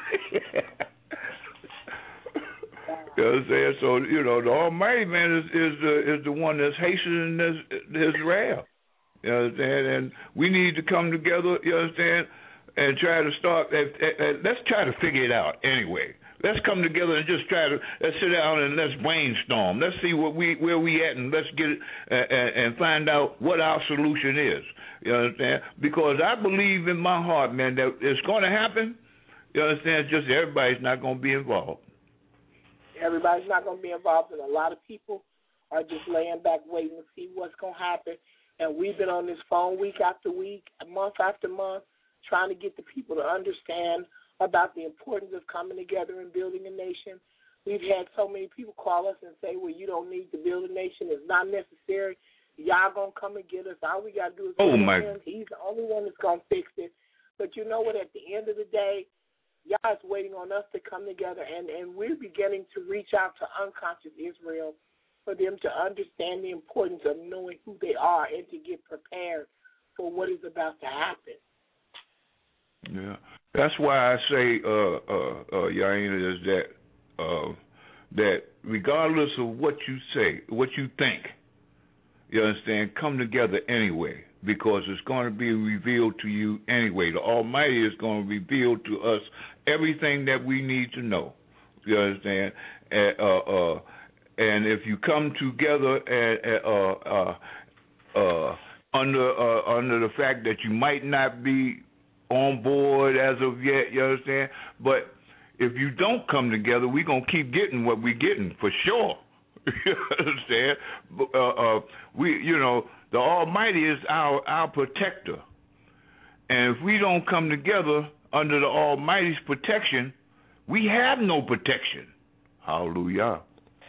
You know what I'm saying? So, the Almighty, man, is the one that's hastening his wrath. You understand? And we need to come together, you understand, and try to start. Let's try to figure it out anyway. Let's come together and just let's sit down and let's brainstorm. Let's see where we at, and let's get it and find out what our solution is. You understand? Because I believe in my heart, man, that it's going to happen. You understand? Just everybody's not going to be involved. Everybody's not going to be involved, and a lot of people are just laying back waiting to see what's going to happen. And we've been on this phone week after week, month after month, trying to get the people to understand about the importance of coming together and building a nation. We've had so many people call us and say, well, you don't need to build a nation. It's not necessary. Y'all going to come and get us. All we got to do is oh him. my. He's the only one that's going to fix it. But you know what? At the end of the day, y'all is waiting on us to come together, and we're beginning to reach out to unconscious Israel for them to understand the importance of knowing who they are and to get prepared for what is about to happen. Yeah, that's why I say, Yaina, is that regardless of what you say, what you think, you understand, come together anyway, because it's going to be revealed to you anyway. The Almighty is going to reveal to us everything that we need to know. You understand? And if you come together under the fact that you might not be on board as of yet, you understand? But if you don't come together, we're going to keep getting what we're getting for sure. You understand? The Almighty is our protector. And if we don't come together under the Almighty's protection, we have no protection. Hallelujah.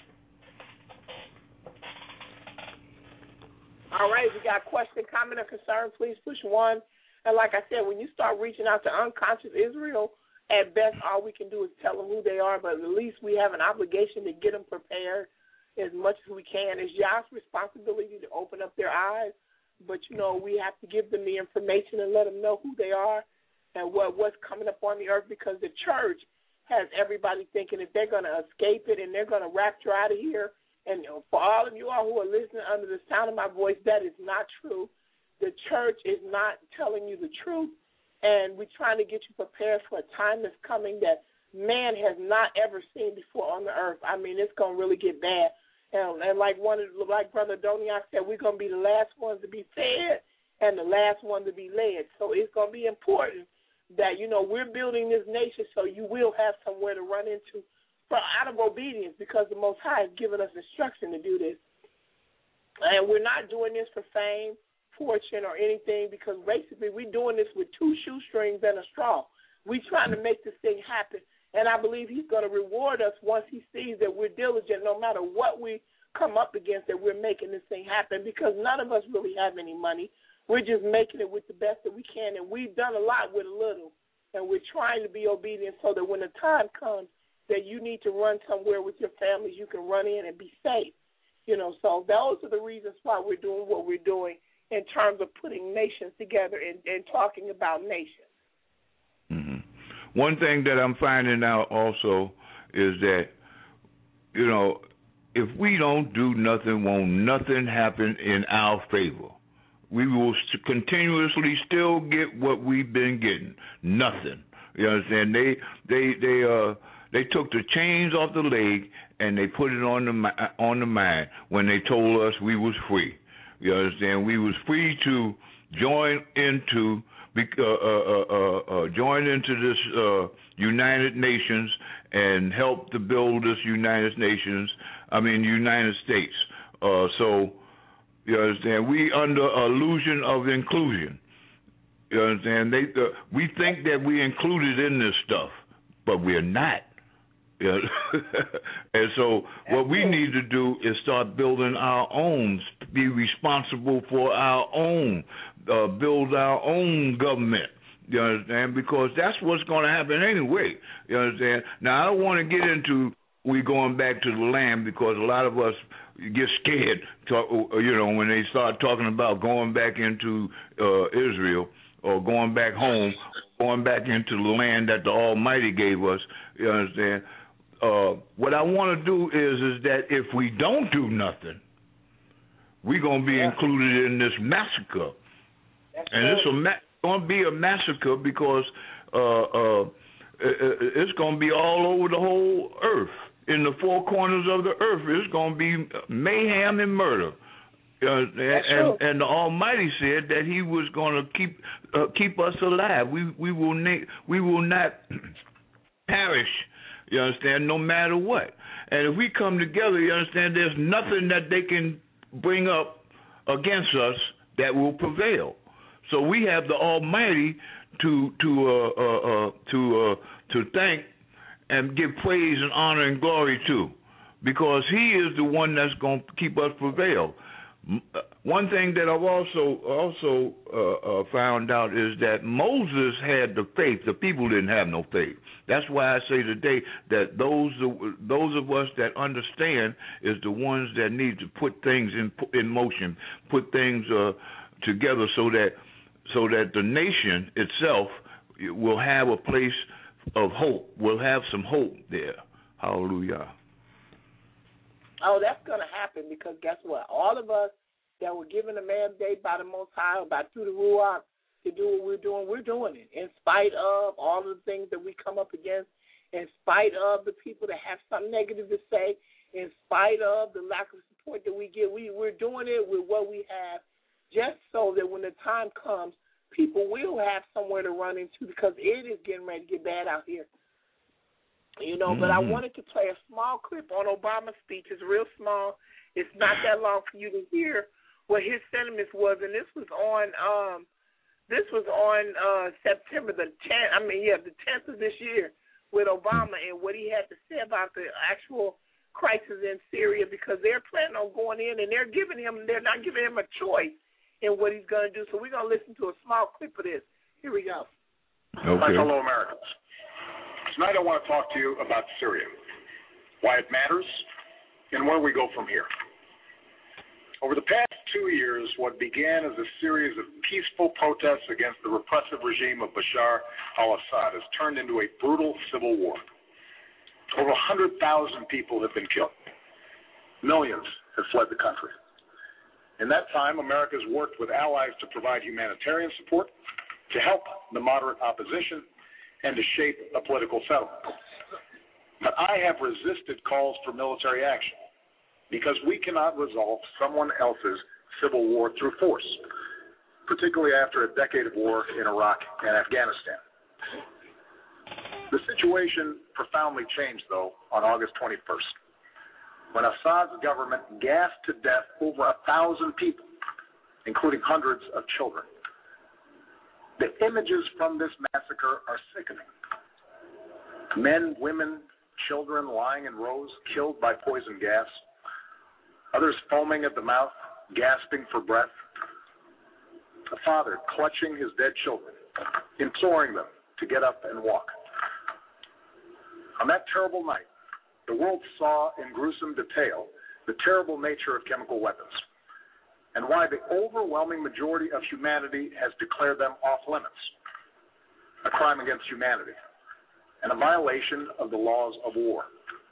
All right, if you got a question, comment, or concern, please push 1. And like I said, when you start reaching out to unconscious Israel, at best all we can do is tell them who they are, but at least we have an obligation to get them prepared as much as we can. It's y'all's responsibility to open up their eyes, but, we have to give them the information and let them know who they are and what's coming up on the earth, because the church has everybody thinking that they're going to escape it and they're going to rapture out of here. And for all of you all who are listening under the sound of my voice, that is not true. The church is not telling you the truth, and we're trying to get you prepared for a time that's coming that man has not ever seen before on the earth. I mean, it's going to really get bad. And like Brother Doniak said, we're going to be the last ones to be fed and the last one to be led. So it's going to be important that, we're building this nation so you will have somewhere to run into out of obedience, because the Most High has given us instruction to do this. And we're not doing this for fame, fortune, or anything, because basically we're doing this with 2 shoestrings and a straw. We're trying to make this thing happen, and I believe he's going to reward us once he sees that we're diligent, no matter what we come up against, that we're making this thing happen, because none of us really have any money. We're just making it with the best that we can, and we've done a lot with a little, and we're trying to be obedient so that when the time comes that you need to run somewhere with your families, you can run in and be safe. So those are the reasons why we're doing what we're doing in terms of putting nations together and talking about nations. Mm-hmm. One thing that I'm finding out also is that, if we don't do nothing, won't nothing happen in our favor. We will continuously still get what we've been getting. Nothing. You understand? They took the chains off the leg and they put it on the mind when they told us we was free. You understand? We was free to join into this United Nations and help to build this United States. So you understand? We under illusion of inclusion. You understand? We think that we included in this stuff, but we're not. Yeah. And so what we need to do is start building our own, be responsible for our own, build our own government. You understand? Because that's what's going to happen anyway. You understand? Now, I don't want to get into we going back to the land, because a lot of us get scared, when they start talking about going back into Israel or going back home, going back into the land that the Almighty gave us. You understand? What I want to do is that if we don't do nothing, we're going to be included in this massacre. It's going to be a massacre because it's going to be all over the whole earth. In the 4 corners of the earth, it's going to be mayhem and murder. And the Almighty said that He was going to keep us alive. We will not perish. You understand? No matter what. And if we come together, you understand, there's nothing that they can bring up against us that will prevail. So we have the Almighty to thank and give praise and honor and glory to, because he is the one that's going to keep us prevail. One thing that I've also found out is that Moses had the faith. The people didn't have no faith. That's why I say today that those of us that understand is the ones that need to put things in motion, put things together, so that the nation itself will have a place of hope. We'll have some hope there. Hallelujah. Oh, that's going to happen, because guess what? All of us that were given a mandate by the Most High, through the Ruach, to do what we're doing it. In spite of all of the things that we come up against, in spite of the people that have something negative to say, in spite of the lack of support that we get, we're doing it with what we have, just so that when the time comes, people will have somewhere to run into, because it is getting ready to get bad out here. But I wanted to play a small clip on Obama's speech. It's real small. It's not that long for you to hear what his sentiments was, and this was on September the 10th of this year, with Obama, and what he had to say about the actual crisis in Syria, because they're planning on going in, and they're not giving him a choice in what he's going to do. So we're going to listen to a small clip of this. Here we go. Okay. My fellow Americans, tonight I want to talk to you about Syria, why it matters, and where we go from here. Over the past 2 years, what began as a series of peaceful protests against the repressive regime of Bashar al-Assad has turned into a brutal civil war. Over 100,000 people have been killed. Millions have fled the country. In that time, America has worked with allies to provide humanitarian support, to help the moderate opposition, and to shape a political settlement. But I have resisted calls for military action, because we cannot resolve someone else's civil war through force, particularly after a decade of war in Iraq and Afghanistan. The situation profoundly changed, though, on August 21st, when Assad's government gassed to death over 1,000 people, including hundreds of children. The images from this massacre are sickening. Men, women, children lying in rows, killed by poison gas. Others foaming at the mouth, gasping for breath. A father clutching his dead children, imploring them to get up and walk. On that terrible night, the world saw in gruesome detail the terrible nature of chemical weapons, and why the overwhelming majority of humanity has declared them off limits, a crime against humanity, and a violation of the laws of war.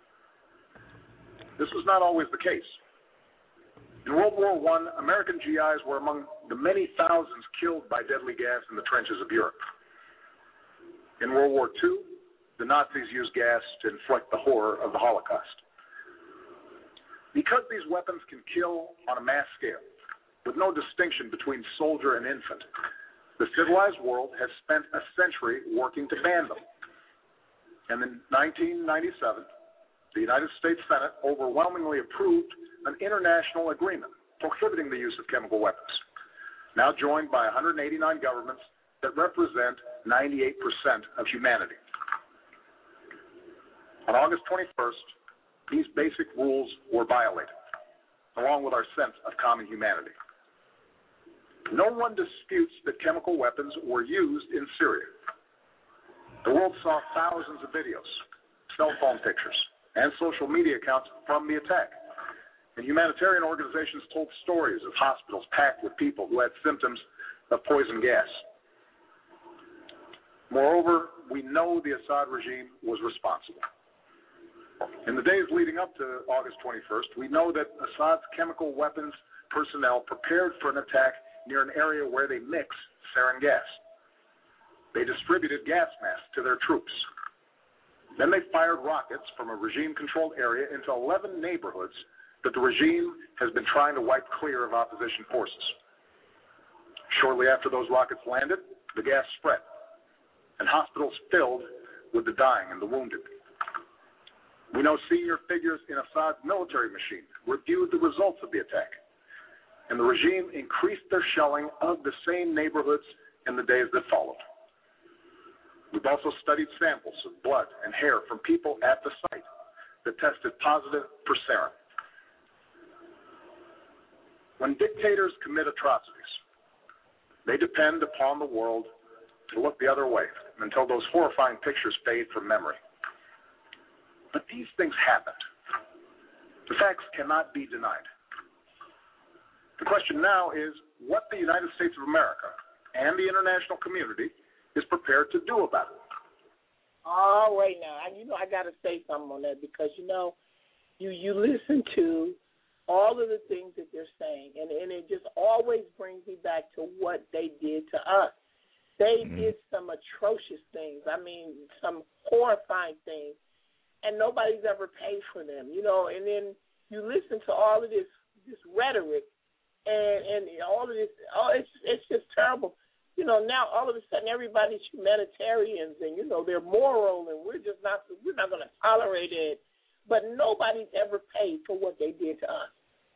This was not always the case. In World War I, American GIs were among the many thousands killed by deadly gas in the trenches of Europe. In World War II, the Nazis used gas to inflict the horror of the Holocaust. Because these weapons can kill on a mass scale, with no distinction between soldier and infant, the civilized world has spent a century working to ban them. And in 1997, the United States Senate overwhelmingly approved an international agreement prohibiting the use of chemical weapons, now joined by 189 governments that represent 98% of humanity. On August 21st, these basic rules were violated, along with our sense of common humanity. No one disputes that chemical weapons were used in Syria. The world saw thousands of videos, cell phone pictures, and social media accounts from the attack. And humanitarian organizations told stories of hospitals packed with people who had symptoms of poison gas. Moreover, we know the Assad regime was responsible. In the days leading up to August 21st, we know that Assad's chemical weapons personnel prepared for an attack near an area where they mix sarin gas. They distributed gas masks to their troops. Then they fired rockets from a regime-controlled area into 11 neighborhoods that the regime has been trying to wipe clear of opposition forces. Shortly after those rockets landed, the gas spread, and hospitals filled with the dying and the wounded. We know senior figures in Assad's military machine reviewed the results of the attack, and the regime increased their shelling of the same neighborhoods in the days that followed. We've also studied samples of blood and hair from people at the site that tested positive for sarin. When dictators commit atrocities, they depend upon the world to look the other way until those horrifying pictures fade from memory. But these things happened. The facts cannot be denied. The question now is what the United States of America and the international community is prepared to do about it. All right now, I got to say something on that because, you listen to all of the things that they're saying, and it just always brings me back to what they did to us. They did some atrocious things. I mean, some horrifying things, and nobody's ever paid for them, and then you listen to all of this rhetoric and all of this, it's just terrible. Now all of a sudden everybody's humanitarians and, they're moral and we're not going to tolerate it. But nobody's ever paid for what they did to us.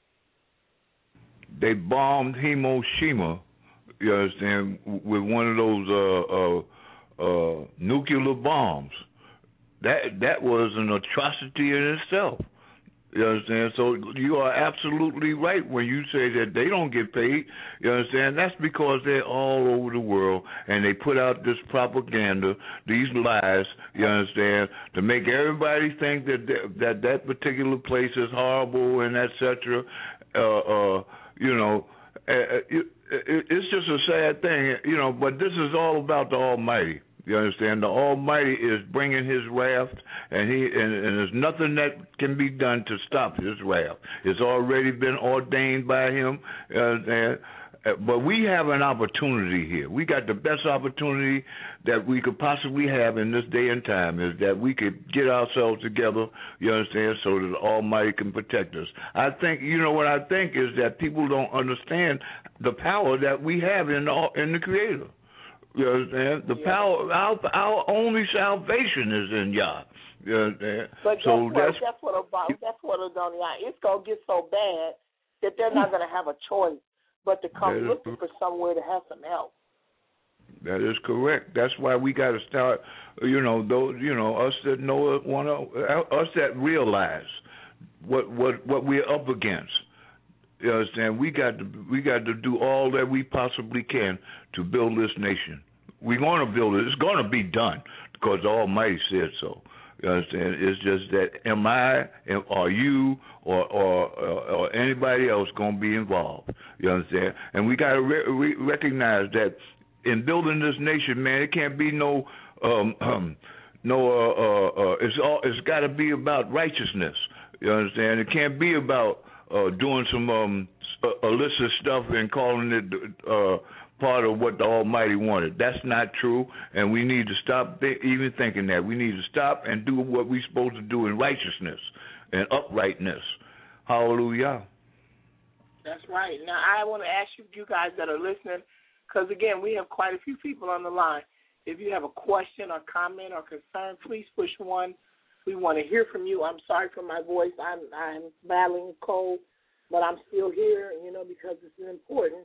They bombed Hiroshima, you understand, with one of those nuclear bombs. That was an atrocity in itself. You understand? So you are absolutely right when you say that they don't get paid. You understand? That's because they're all over the world and they put out this propaganda, these lies, you understand, to make everybody think that particular place is horrible and et cetera. It's just a sad thing, but this is all about the Almighty. You understand? The Almighty is bringing His wrath, and there's nothing that can be done to stop His wrath. It's already been ordained by Him. But we have an opportunity here. We got the best opportunity that we could possibly have in this day and time is that we could get ourselves together, you understand, so that the Almighty can protect us. I think, what I think is that people don't understand the power that we have in the Creator. You understand? The power, our only salvation is in Yah. You understand? But that's what Adonia, it's going to get so bad that they're not going to have a choice but to come looking for somewhere to have some help. That is correct. That's why we got to start, us that us that realize what we're up against. You understand? We got to do all that we possibly can to build this nation. We're going to build it. It's going to be done because the Almighty said so. You understand? It's just that are you, or anybody else going to be involved? You understand? And we got to recognize that in building this nation, man, it can't be it's got to be about righteousness. You understand? It can't be about doing some illicit stuff and calling it part of what the Almighty wanted. That's not true, and we need to stop even thinking that. We need to stop and do what we're supposed to do in righteousness and uprightness. Hallelujah. That's right. Now, I want to ask you guys that are listening, because, again, we have quite a few people on the line. If you have a question or comment or concern, please push 1. We want to hear from you. I'm sorry for my voice. I'm battling a cold, but I'm still here, because it's important,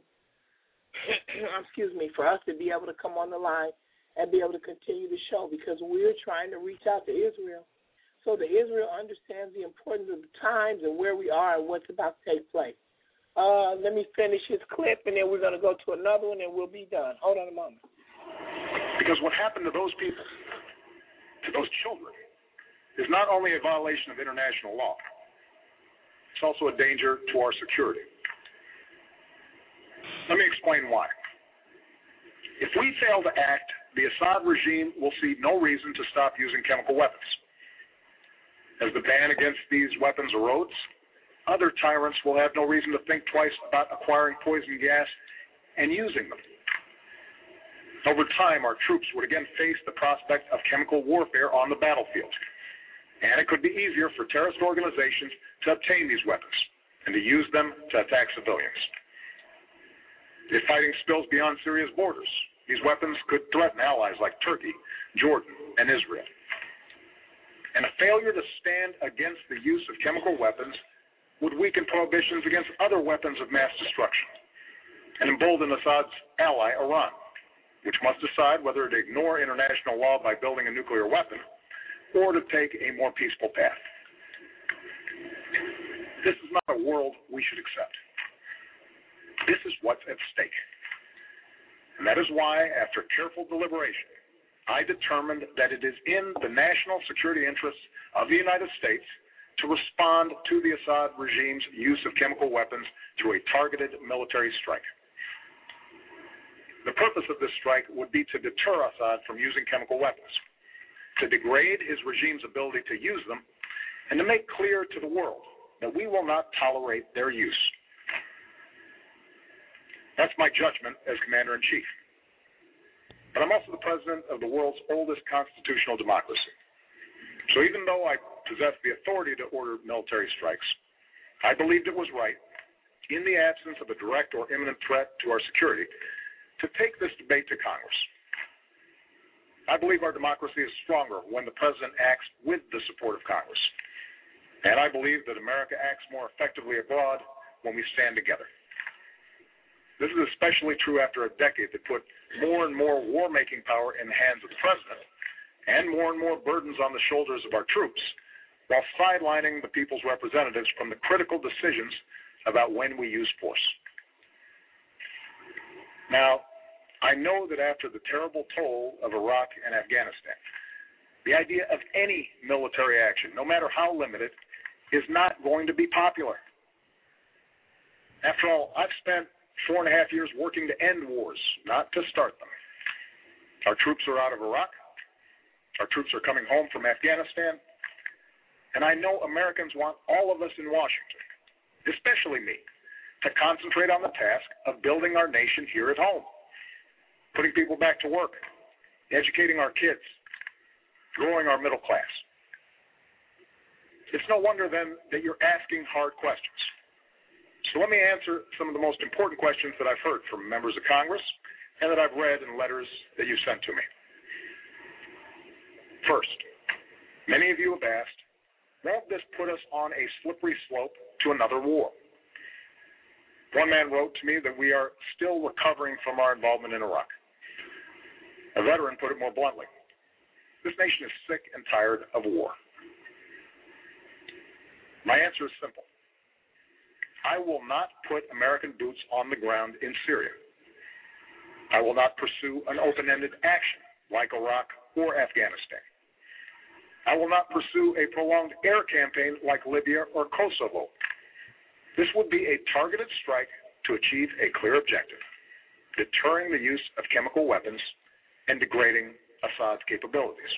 for us to be able to come on the line and be able to continue the show, because we're trying to reach out to Israel so that Israel understands the importance of the times and where we are and what's about to take place. Let me finish his clip, and then we're going to go to another one, and we'll be done. Hold on a moment. Because what happened to those people, to those children, is not only a violation of international law, it's also a danger to our security. Let me explain why. If we fail to act, the Assad regime will see no reason to stop using chemical weapons. As the ban against these weapons erodes, other tyrants will have no reason to think twice about acquiring poison gas and using them. Over time, our troops would again face the prospect of chemical warfare on the battlefield, and it could be easier for terrorist organizations to obtain these weapons and to use them to attack civilians. If fighting spills beyond Syria's borders, these weapons could threaten allies like Turkey, Jordan, and Israel. And a failure to stand against the use of chemical weapons would weaken prohibitions against other weapons of mass destruction and embolden Assad's ally, Iran, which must decide whether to ignore international law by building a nuclear weapon or to take a more peaceful path. This is not a world we should accept. This is what's at stake. And that is why, after careful deliberation, I determined that it is in the national security interests of the United States to respond to the Assad regime's use of chemical weapons through a targeted military strike. The purpose of this strike would be to deter Assad from using chemical weapons, to degrade his regime's ability to use them, and to make clear to the world that we will not tolerate their use. That's my judgment as Commander-in-Chief. But I'm also the president of the world's oldest constitutional democracy. So even though I possess the authority to order military strikes, I believed it was right, in the absence of a direct or imminent threat to our security, to take this debate to Congress. I believe our democracy is stronger when the president acts with the support of Congress. And I believe that America acts more effectively abroad when we stand together. This is especially true after a decade that put more and more war-making power in the hands of the president and more burdens on the shoulders of our troops, while sidelining the people's representatives from the critical decisions about when we use force. Now, I know that after the terrible toll of Iraq and Afghanistan, the idea of any military action, no matter how limited, is not going to be popular. After all, I've spent 4.5 years working to end wars, not to start them. Our troops are out of Iraq. Our troops are coming home from Afghanistan. And I know Americans want all of us in Washington, especially me, to concentrate on the task of building our nation here at home, putting people back to work, educating our kids, growing our middle class. It's no wonder, then, that you're asking hard questions. So let me answer some of the most important questions that I've heard from members of Congress and that I've read in letters that you've sent to me. First, many of you have asked, won't this put us on a slippery slope to another war? One man wrote to me that we are still recovering from our involvement in Iraq. A veteran put it more bluntly. This nation is sick and tired of war. My answer is simple. I will not put American boots on the ground in Syria. I will not pursue an open-ended action like Iraq or Afghanistan. I will not pursue a prolonged air campaign like Libya or Kosovo. This would be a targeted strike to achieve a clear objective, deterring the use of chemical weapons and degrading Assad's capabilities.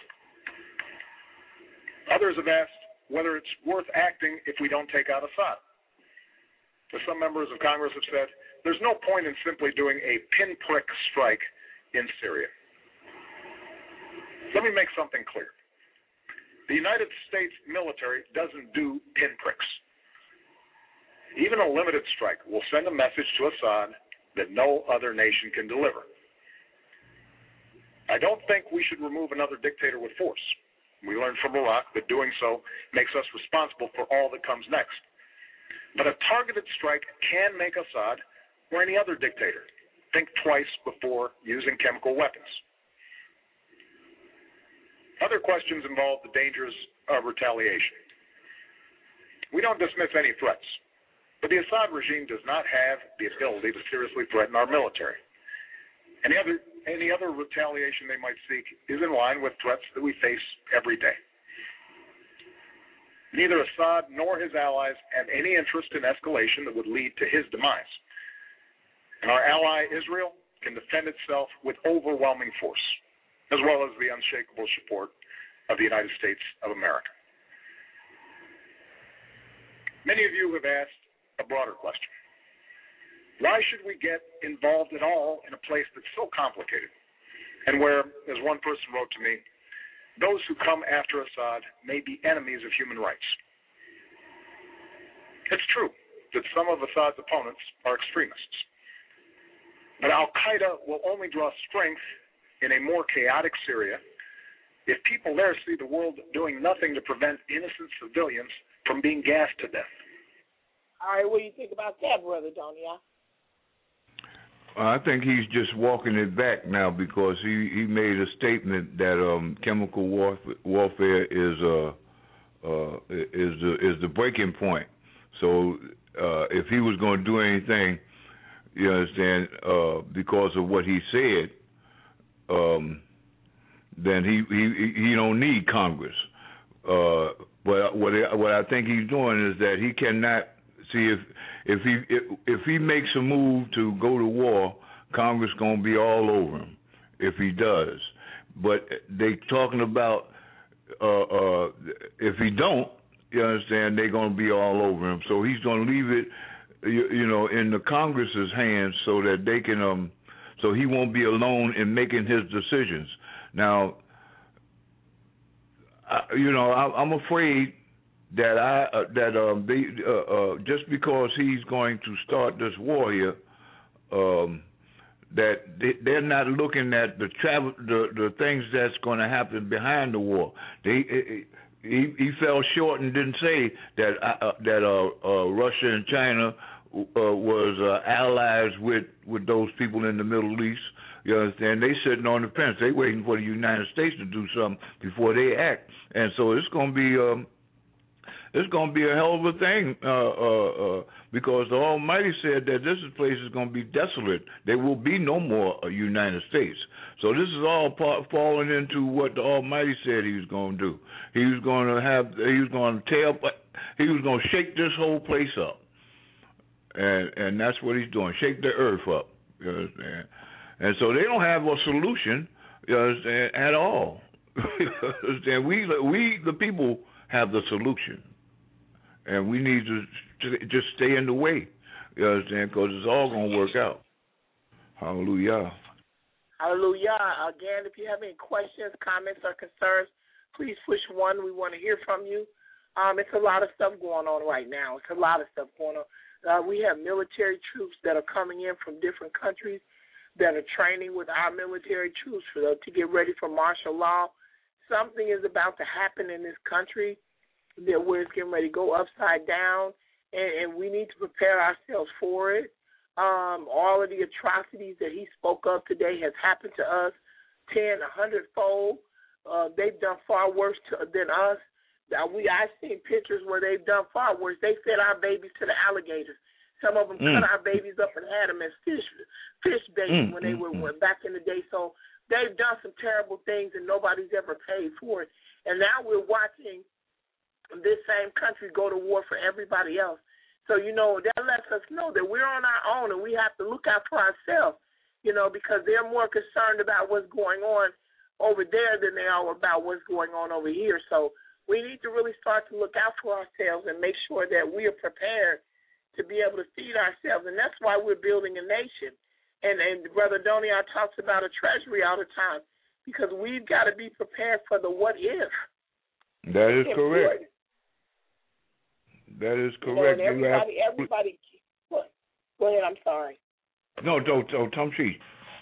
Others have asked whether it's worth acting if we don't take out Assad. As some members of Congress have said, there's no point in simply doing a pinprick strike in Syria. Let me make something clear. The United States military doesn't do pinpricks. Even a limited strike will send a message to Assad that no other nation can deliver. I don't think we should remove another dictator with force. We learned from Iraq that doing so makes us responsible for all that comes next. But a targeted strike can make Assad, or any other dictator, think twice before using chemical weapons. Other questions involve the dangers of retaliation. We don't dismiss any threats, but the Assad regime does not have the ability to seriously threaten our military. Any other retaliation they might seek is in line with threats that we face every day. Neither Assad nor his allies have any interest in escalation that would lead to his demise. And our ally, Israel, can defend itself with overwhelming force, as well as the unshakable support of the United States of America. Many of you have asked a broader question. Why should we get involved at all in a place that's so complicated and where, as one person wrote to me, those who come after Assad may be enemies of human rights? It's true that some of Assad's opponents are extremists. But al-Qaeda will only draw strength in a more chaotic Syria if people there see the world doing nothing to prevent innocent civilians from being gassed to death. All right, what do you think about that, Brother Donia? I think he's just walking it back now because he made a statement that chemical warfare is the breaking point. So if he was going to do anything, you understand, because of what he said, then he don't need Congress. But what I think he's doing is that he cannot see if he makes a move to go to war, Congress gonna be all over him if he does. But they talking about if he don't, you understand, they're gonna be all over him. So he's gonna leave it, in the Congress's hands so that they can so he won't be alone in making his decisions. Now, I'm afraid that they just because he's going to start this war here, that they're not looking at the things that's going to happen behind the war. He fell short and didn't say that Russia and China was allies with those people in the Middle East. You understand? They sitting on the fence. They waiting for the United States to do something before they act. And so it's going to be a hell of a thing because the Almighty said that this place is going to be desolate. There will be no more United States. So this is all falling into what the Almighty said He was going to do. He was going to shake this whole place up, and that's what He's doing. Shake the earth up. You understand? And so they don't have a solution, you understand, at all. You understand? We the people have the solution, and we need to just stay in the way. You understand? Because it's all going to work out. Hallelujah. Hallelujah. Again, if you have any questions, comments, or concerns, please push 1. We want to hear from you. It's a lot of stuff going on right now. It's a lot of stuff going on. We have military troops that are coming in from different countries that are training with our military troops to get ready for martial law. Something is about to happen in this country where it's getting ready to go upside down, and we need to prepare ourselves for it. All of the atrocities that he spoke of today has happened to us 10, 100-fold. They've done far worse than us. I've seen pictures where they've done far worse. They fed our babies to the alligators. Some of them cut our babies up and had them as fish babies when they were back in the day. So they've done some terrible things, and nobody's ever paid for it. And now we're watching this same country go to war for everybody else. So, that lets us know that we're on our own, and we have to look out for ourselves, because they're more concerned about what's going on over there than they are about what's going on over here. So we need to really start to look out for ourselves and make sure that we are prepared to be able to feed ourselves, and that's why we're building a nation. And Brother Donier talks about a treasury all the time because we've got to be prepared for the what if. That is correct. That is correct. Everybody. What? Go ahead. I'm sorry. No, Tom Sheet.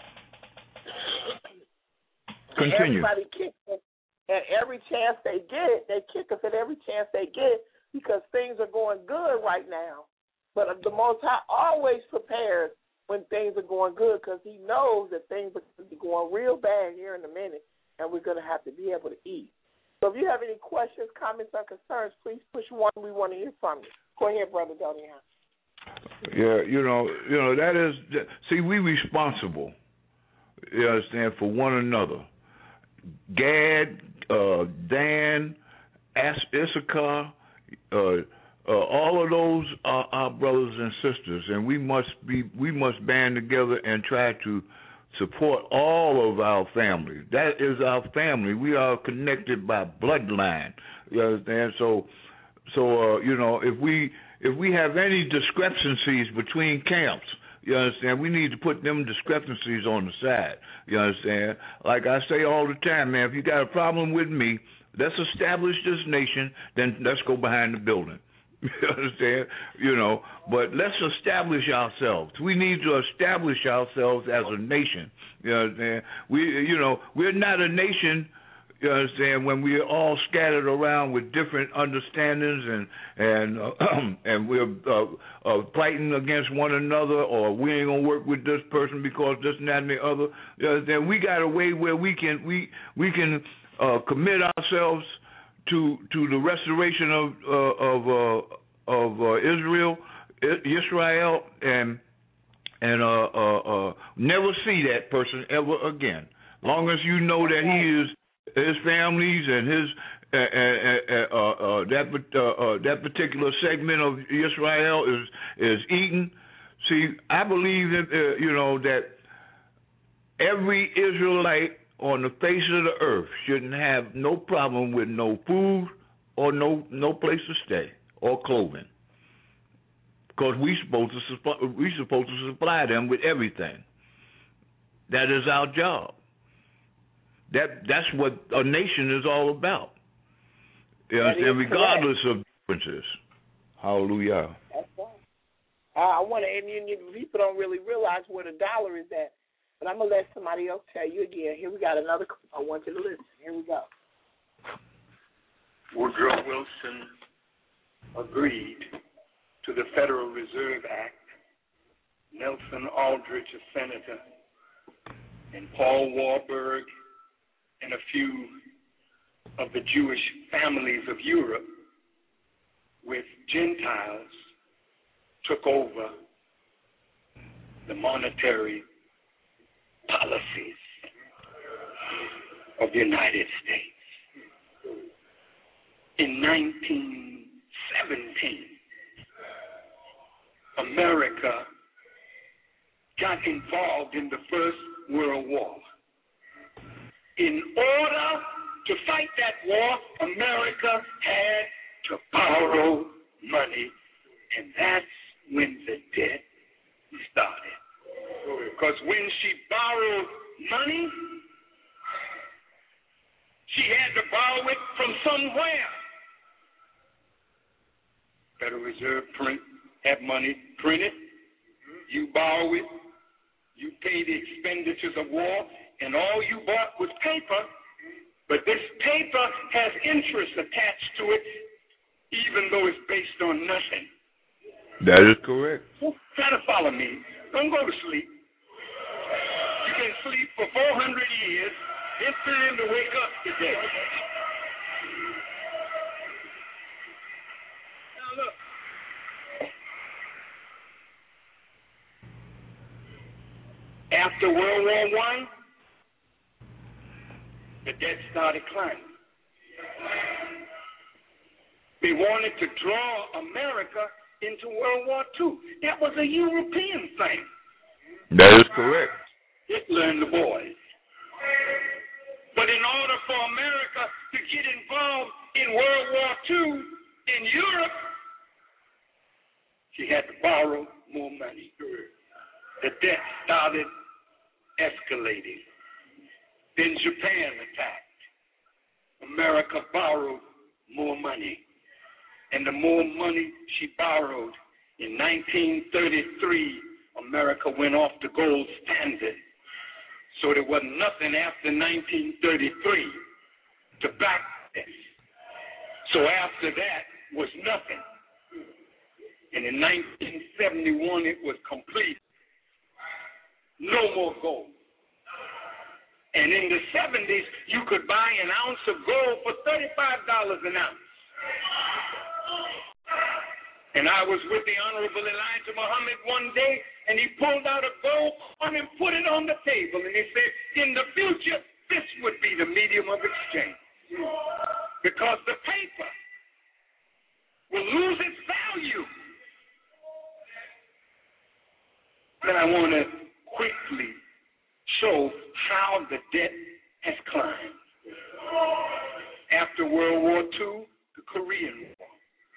Continue. Everybody kicks us at every chance they get. They kick us at every chance they get because things are going good right now. But the Most High always prepares when things are going good because He knows that things are going to be going real bad here in a minute, and we're going to have to be able to eat. So if you have any questions, comments, or concerns, please push 1. We want to hear from you. Go ahead, Brother Donier. Yeah, that is. See, we responsible. You understand, for one another. Gad, Dan, Issachar. All of those are our brothers and sisters, and we must band together and try to support all of our family. That is our family. We are connected by bloodline. You understand? So if we have any discrepancies between camps, you understand, we need to put them discrepancies on the side. You understand? Like I say all the time, man, if you got a problem with me, let's establish this nation, then let's go behind the building. You understand? But let's establish ourselves. We need to establish ourselves as a nation. You understand? We're not a nation, You understand? When we're all scattered around with different understandings and we're fighting against one another, or we ain't gonna work with this person because this and that and the other. You understand? We got a way where we can commit ourselves to the restoration of Israel, and never see that person ever again. Long as you know that he is, his families and his that particular segment of Israel is eaten. See, I believe that that every Israelite on the face of the earth shouldn't have no problem with no food or no place to stay or clothing, because we supposed to supply them with everything. That is our job. That's what a nation is all about. You understand? Regardless of differences. Hallelujah. That's right. I want to, and people don't really realize where the dollar is at. But I'm going to let somebody else tell you again. Here we got another clip. I want you to listen. Here we go. Woodrow Wilson agreed to the Federal Reserve Act. Nelson Aldrich, a senator, and Paul Warburg and a few of the Jewish families of Europe with Gentiles took over the monetary policies of the United States. In 1917, America got involved in the First World War. In order to fight that war, America had to borrow money, and that's when the debt started. Because when she borrowed money, she had to borrow it from somewhere. Federal Reserve have money printed, you borrow it, you pay the expenditures of war, and all you bought was paper, but this paper has interest attached to it, even though it's based on nothing. That is correct. Try to follow me. Don't go to sleep. You can sleep for 400 years. It's time to wake up today. Now look. After World War I, the debt started climbing. They wanted to draw America into World War II. That was a European thing. That is correct. Hitler and the boys. But in order for America to get involved in World War II in Europe, she had to borrow more money. The debt started escalating. Then Japan attacked. America borrowed more money. And the more money she borrowed, in 1933, America went off the gold standard. So there was nothing after 1933 to back this. So after that was nothing. And in 1971, it was complete. No more gold. And in the 70s, you could buy an ounce of gold for $35 an ounce. And I was with the Honorable Elijah Muhammad one day, and he pulled out a gold coin and put it on the table. And he said, in the future, this would be the medium of exchange. Because the paper will lose its value. Then I want to quickly show how the debt has climbed. After World War II, the Korean War.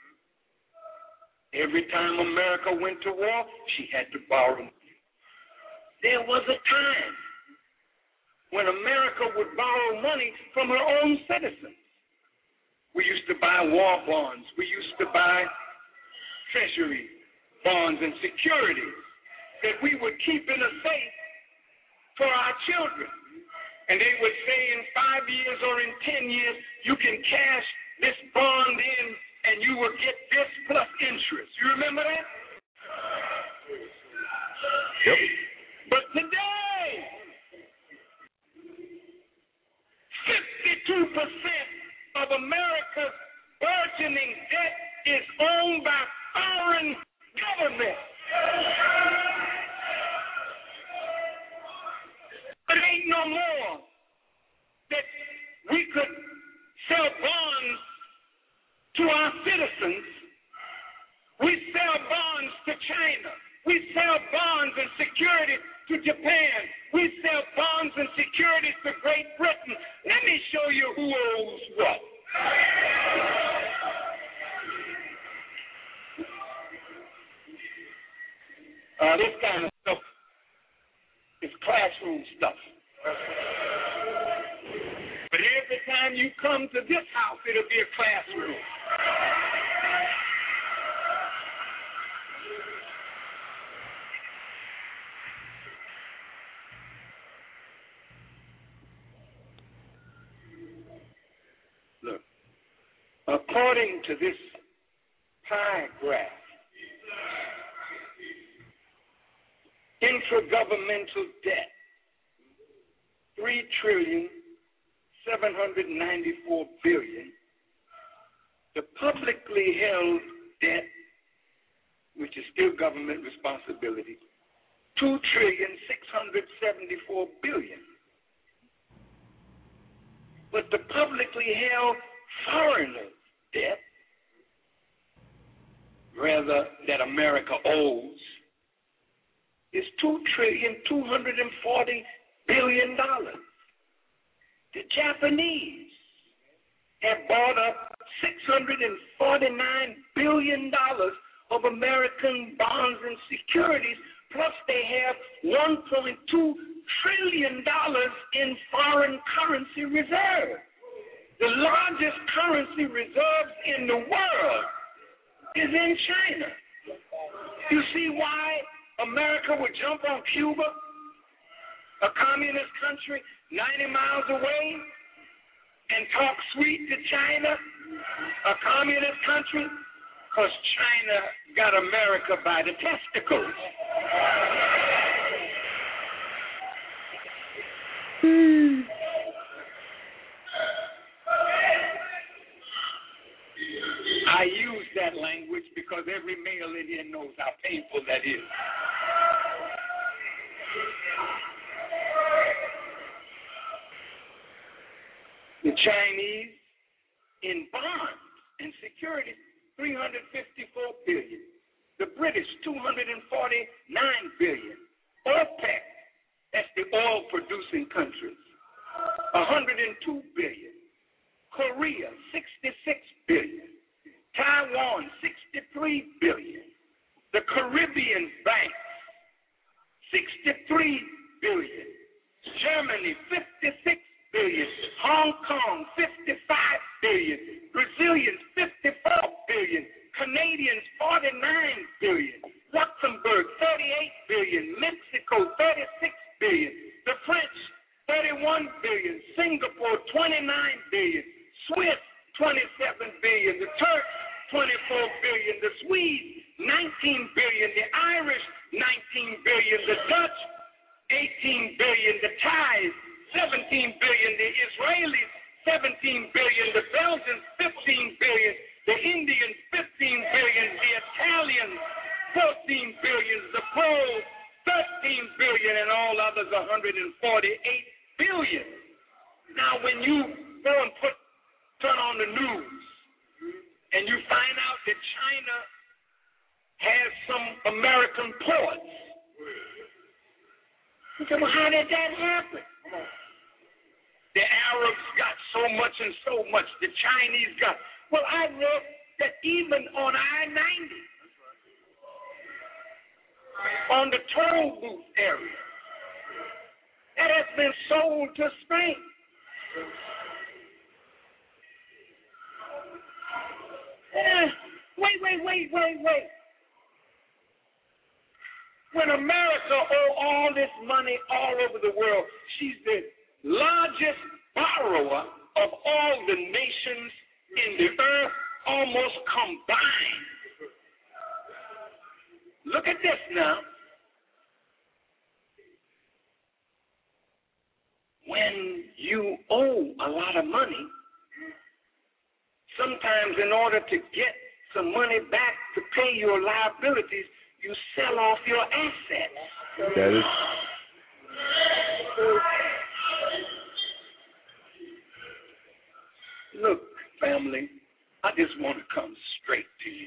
Every time America went to war, she had to borrow money. There was a time when America would borrow money from her own citizens. We used to buy war bonds. We used to buy treasury bonds and securities that we would keep in a safe for our children. And they would say in 5 years or in 10 years, you can cash this bond in and you will get this plus interest. You remember that? Yep. But today, 52% of America's burgeoning debt is owned by foreign governments. It ain't no more that we could sell bonds to our citizens. We sell bonds to China. We sell bonds and securities to Japan. We sell bonds and securities to Great Britain. Let me show you who owes what. This kind of stuff is classroom stuff. But every time you come to this house, it'll be a classroom. Look, according to this pie graph, intergovernmental debt, $3,794 billion. The publicly held debt, which is still government responsibility, $2,674 billion. But the publicly held foreigner debt, rather that America owes, is $2,240 billion. The Japanese have bought up $649 billion of American bonds and securities, plus they have $1.2 trillion in foreign currency reserves. The largest currency reserves in the world is in China. You see why America would jump on Cuba, a communist country 90 miles away, and talk sweet to China, a communist country? Because China got America by the testicles. I use that language because every male in here knows how painful that is. The Chinese in bonds and securities, $354 billion. The British, $249 billion. OPEC, that's the oil-producing countries, $102 billion. Korea, $66 billion. Taiwan, $63 billion. The Caribbean banks, $63 billion. Germany, $56 billion. Hong Kong, $55 billion. Brazilians, $54 billion. Canadians, $49 billion. Luxembourg, $38 billion. Mexico, $36 billion. The French, $31 billion. Singapore, $29 billion. Swiss, $27 billion. The Turks, $24 billion. The Swedes, $19 billion. The Irish, $19 billion. The Dutch, $18 billion. The Thais, $17 billion. The Israelis, $17 billion. The Belgians, $15 billion. The Indians, $15 billion. The Italians, $14 billion. The Poles, $13 billion. And all others, $148 billion. Now, when you go and turn on the news and you find out that China has some American ports, you say, well, how did that happen? The Arabs got so much and so much. The Chinese got. Well, I read that even on I-90, on the toll booth area, that has been sold to Spain. Wait. When America owes all this money all over the world, she's the largest borrower of all the nations in the earth, almost combined. Look at this now. When you owe a lot of money, sometimes in order to get some money back to pay your liabilities, you sell off your assets. That is. Look, family, I just want to come straight to you.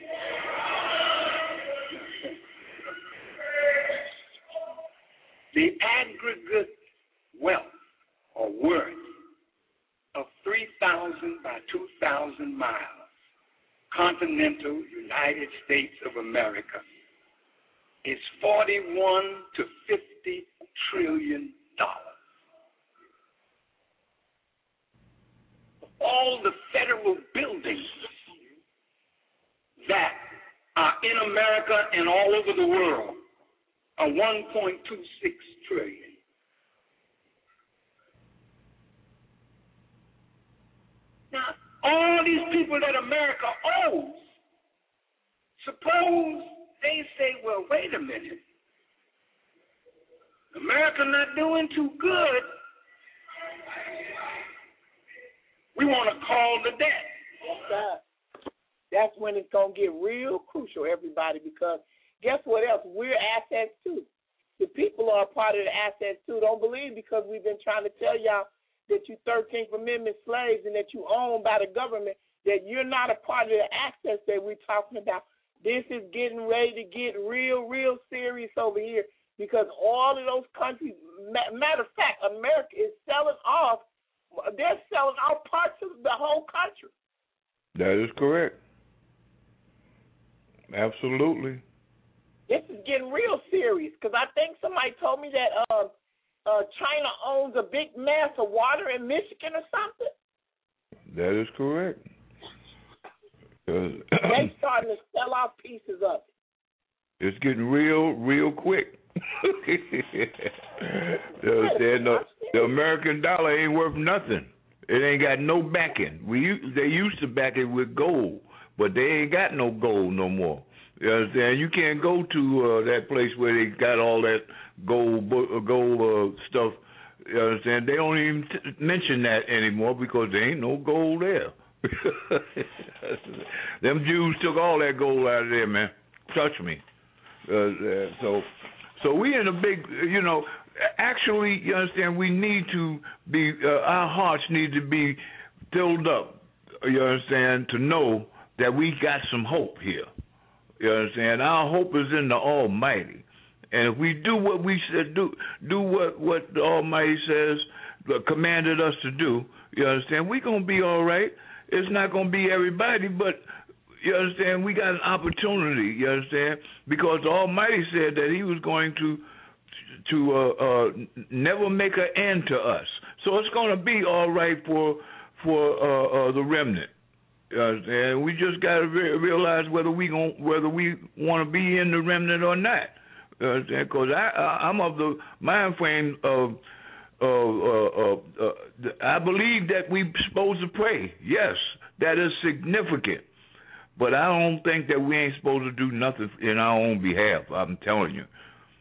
The aggregate wealth or worth of 3,000 by 2,000 miles, continental United States of America, is $41 to $50 trillion. All the federal buildings that are in America and all over the world are $1.26 trillion. Now, all these people that America owes, suppose they say, well, wait a minute, America not doing too good, we want to call the debt. That's when it's going to get real crucial, everybody, because guess what else? We're assets, too. The people are a part of the assets, too. Don't believe because we've been trying to tell y'all that you 13th Amendment slaves and that you owned by the government, that you're not a part of the assets that we're talking about. This is getting ready to get real, real serious over here because all of those countries, matter of fact, America is selling off. They're selling off parts of the whole country. That is correct. Absolutely. This is getting real serious because I think somebody told me that China owns a big mass of water in Michigan or something. That is correct. They're starting to sell off pieces of it. It's getting real quick. The American dollar ain't worth nothing. It ain't got no backing. They used to back it with gold, but they ain't got no gold no more. You understand? You can't go to that place where they got all that gold stuff. You understand? They don't even mention that anymore because there ain't no gold there. Them Jews took all that gold out of there, man. Touch me. So we in a big, actually, you understand, we need to be, our hearts need to be filled up, you understand, to know that we got some hope here. You understand? Our hope is in the Almighty. And if we do what we said, do what the Almighty says, commanded us to do, you understand, we're going to be all right. It's not going to be everybody, but you understand, we got an opportunity, you understand, because the Almighty said that he was going to never make an end to us. So it's going to be all right for the remnant. You understand? We just got to realize whether we want to be in the remnant or not. You understand? Because I'm of the mind frame of I believe that we're supposed to pray. Yes, that is significant. But I don't think that we ain't supposed to do nothing in our own behalf. I'm telling you.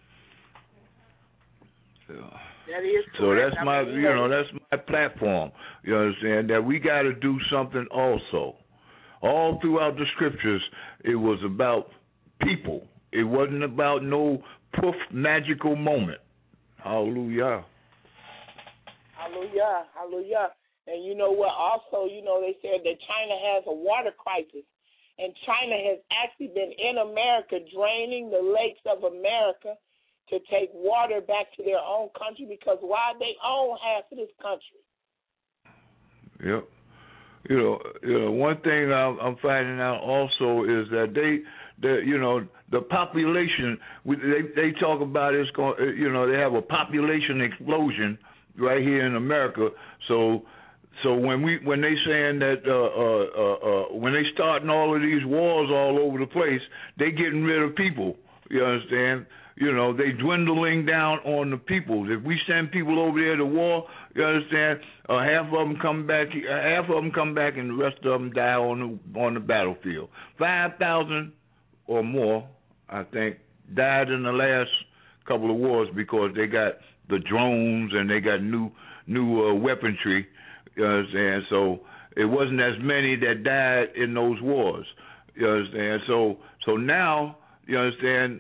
That is correct. So that's that's my platform. You understand that we got to do something also. All throughout the scriptures, it was about people. It wasn't about no poof magical moment. Hallelujah. Hallelujah. Hallelujah. And you know what? Also, they said that China has a water crisis. And China has actually been in America draining the lakes of America to take water back to their own country because why? They own half of this country. Yep. One thing I'm finding out also is that the population, they talk about it's going, they have a population explosion right here in America. So when they saying that when they starting all of these wars all over the place, they getting rid of people. You understand? They dwindling down on the people. If we send people over there to war, you understand? Half of them come back. And the rest of them die on the battlefield. 5,000 or more, I think, died in the last couple of wars because they got the drones and they got new weaponry. You understand? So it wasn't as many that died in those wars. You understand? So now, you understand,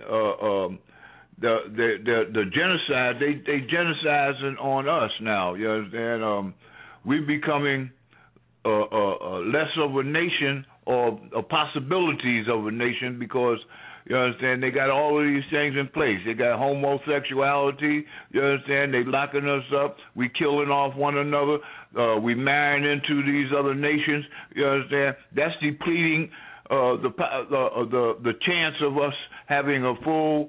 the genocide, they genociding on us now. You understand? We're becoming less of a nation or possibilities of a nation because, you understand, they got all of these things in place. They got homosexuality, you understand, they locking us up, we killing off one another, we marrying into these other nations, you understand. That's depleting the chance of us having a full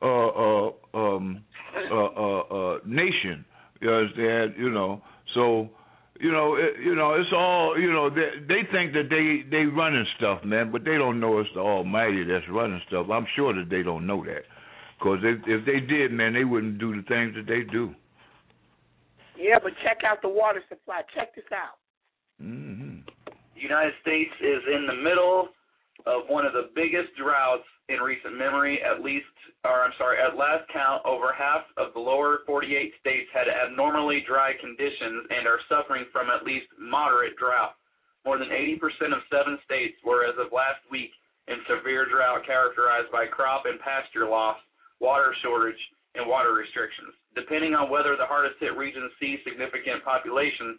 nation, you understand, so it's all, they think that they running stuff, man, but they don't know it's the Almighty that's running stuff. I'm sure that they don't know that, because if they did, man, they wouldn't do the things that they do. Yeah, but check out the water supply. Check this out. The United States is in the middle of one of the biggest droughts in recent memory. At last count, over half of the lower 48 states had abnormally dry conditions and are suffering from at least moderate drought. More than 80% of 7 states were, as of last week, in severe drought characterized by crop and pasture loss, water shortage, and water restrictions. Depending on whether the hardest-hit regions see significant precipitation,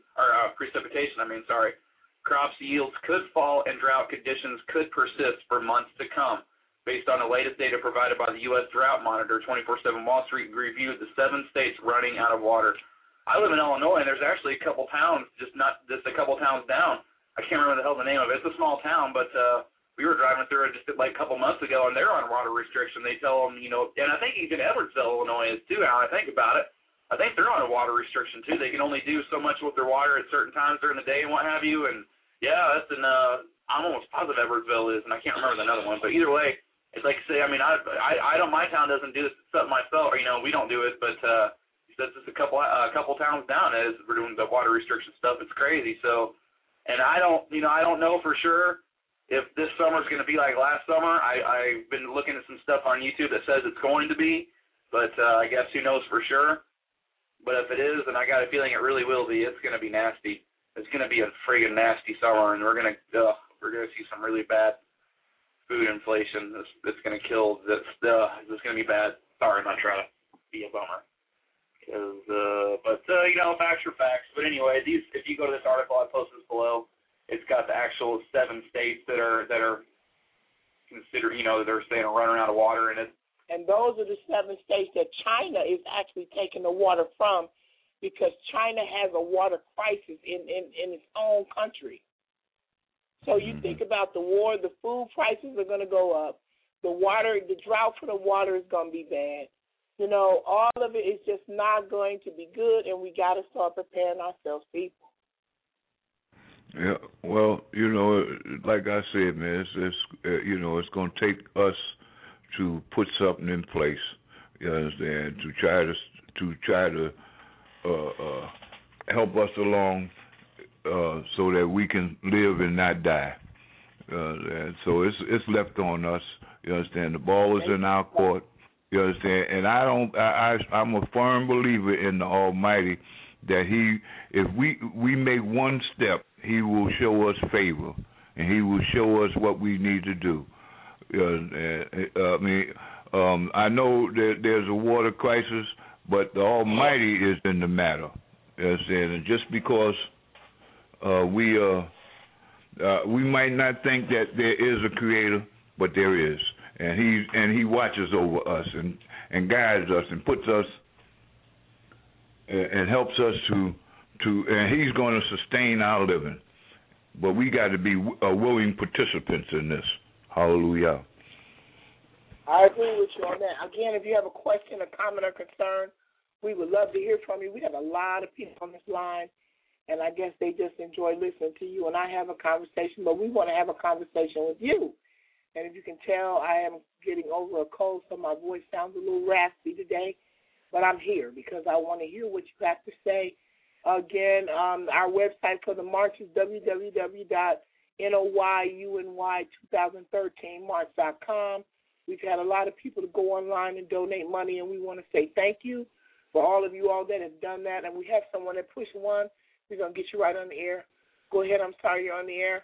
crops yields could fall and drought conditions could persist for months to come. Based on the latest data provided by the U.S. Drought Monitor, 24/7 Wall Street reviewed the 7 states running out of water. I live in Illinois, and there's actually a couple towns, just a couple towns down. I can't remember the hell the name of it. It's a small town, but we were driving through it just like a couple months ago, and they're on water restriction. They tell them, and I think even Edwardsville, Illinois is too, now I think about it. I think they're on a water restriction, too. They can only do so much with their water at certain times during the day and what have you, and yeah, that's in, I'm almost positive Edwardsville is, and I can't remember the other one, but either way, it's like I say, I mean, I don't, my town doesn't do this stuff myself, or, we don't do it, but that's just a couple towns down as we're doing the water restriction stuff. It's crazy. So, and I don't know for sure if this summer's going to be like last summer. I've been looking at some stuff on YouTube that says it's going to be, but I guess who knows for sure. But if it is, and I got a feeling it really will be, it's going to be nasty. It's going to be a friggin' nasty summer, and we're going to see some really bad food inflation. It's going to kill. It's going to be bad. Sorry, I'm not trying to be a bummer. But facts are facts. But anyway, if you go to this article, I posted this below. It's got the actual 7 states that are considered, they're saying are running out of water, and those are the 7 states that China is actually taking the water from, because China has a water crisis in its own country. So you think about the war, the food prices are going to go up. The drought for the water is going to be bad. All of it is just not going to be good, and we got to start preparing ourselves, people. Yeah, well, like I said, man, it's going to take us to put something in place. You understand? To try to help us along. So that we can live and not die. And so it's left on us. You understand? The ball is in our court. You understand? And I'm a firm believer in the Almighty that if we make one step, He will show us favor, and He will show us what we need to do. I know that there's a water crisis, but the Almighty is in the matter. You understand? And just because we might not think that there is a creator, but there is, and he watches over us and guides us and puts us and helps us to and He's going to sustain our living. But we got to be willing participants in this. Hallelujah. I agree with you on that. Again, if you have a question, a comment, or concern, we would love to hear from you. We have a lot of people on this line, and I guess they just enjoy listening to you and I have a conversation, but we want to have a conversation with you. And as you can tell, I am getting over a cold, so my voice sounds a little raspy today. But I'm here because I want to hear what you have to say. Again, our website for the march is www.noyuny2013march.com. We've had a lot of people to go online and donate money, and we want to say thank you for all of you all that have done that. And we have someone that pushed one. We're going to get you right on the air. Go ahead. I'm sorry, you're on the air.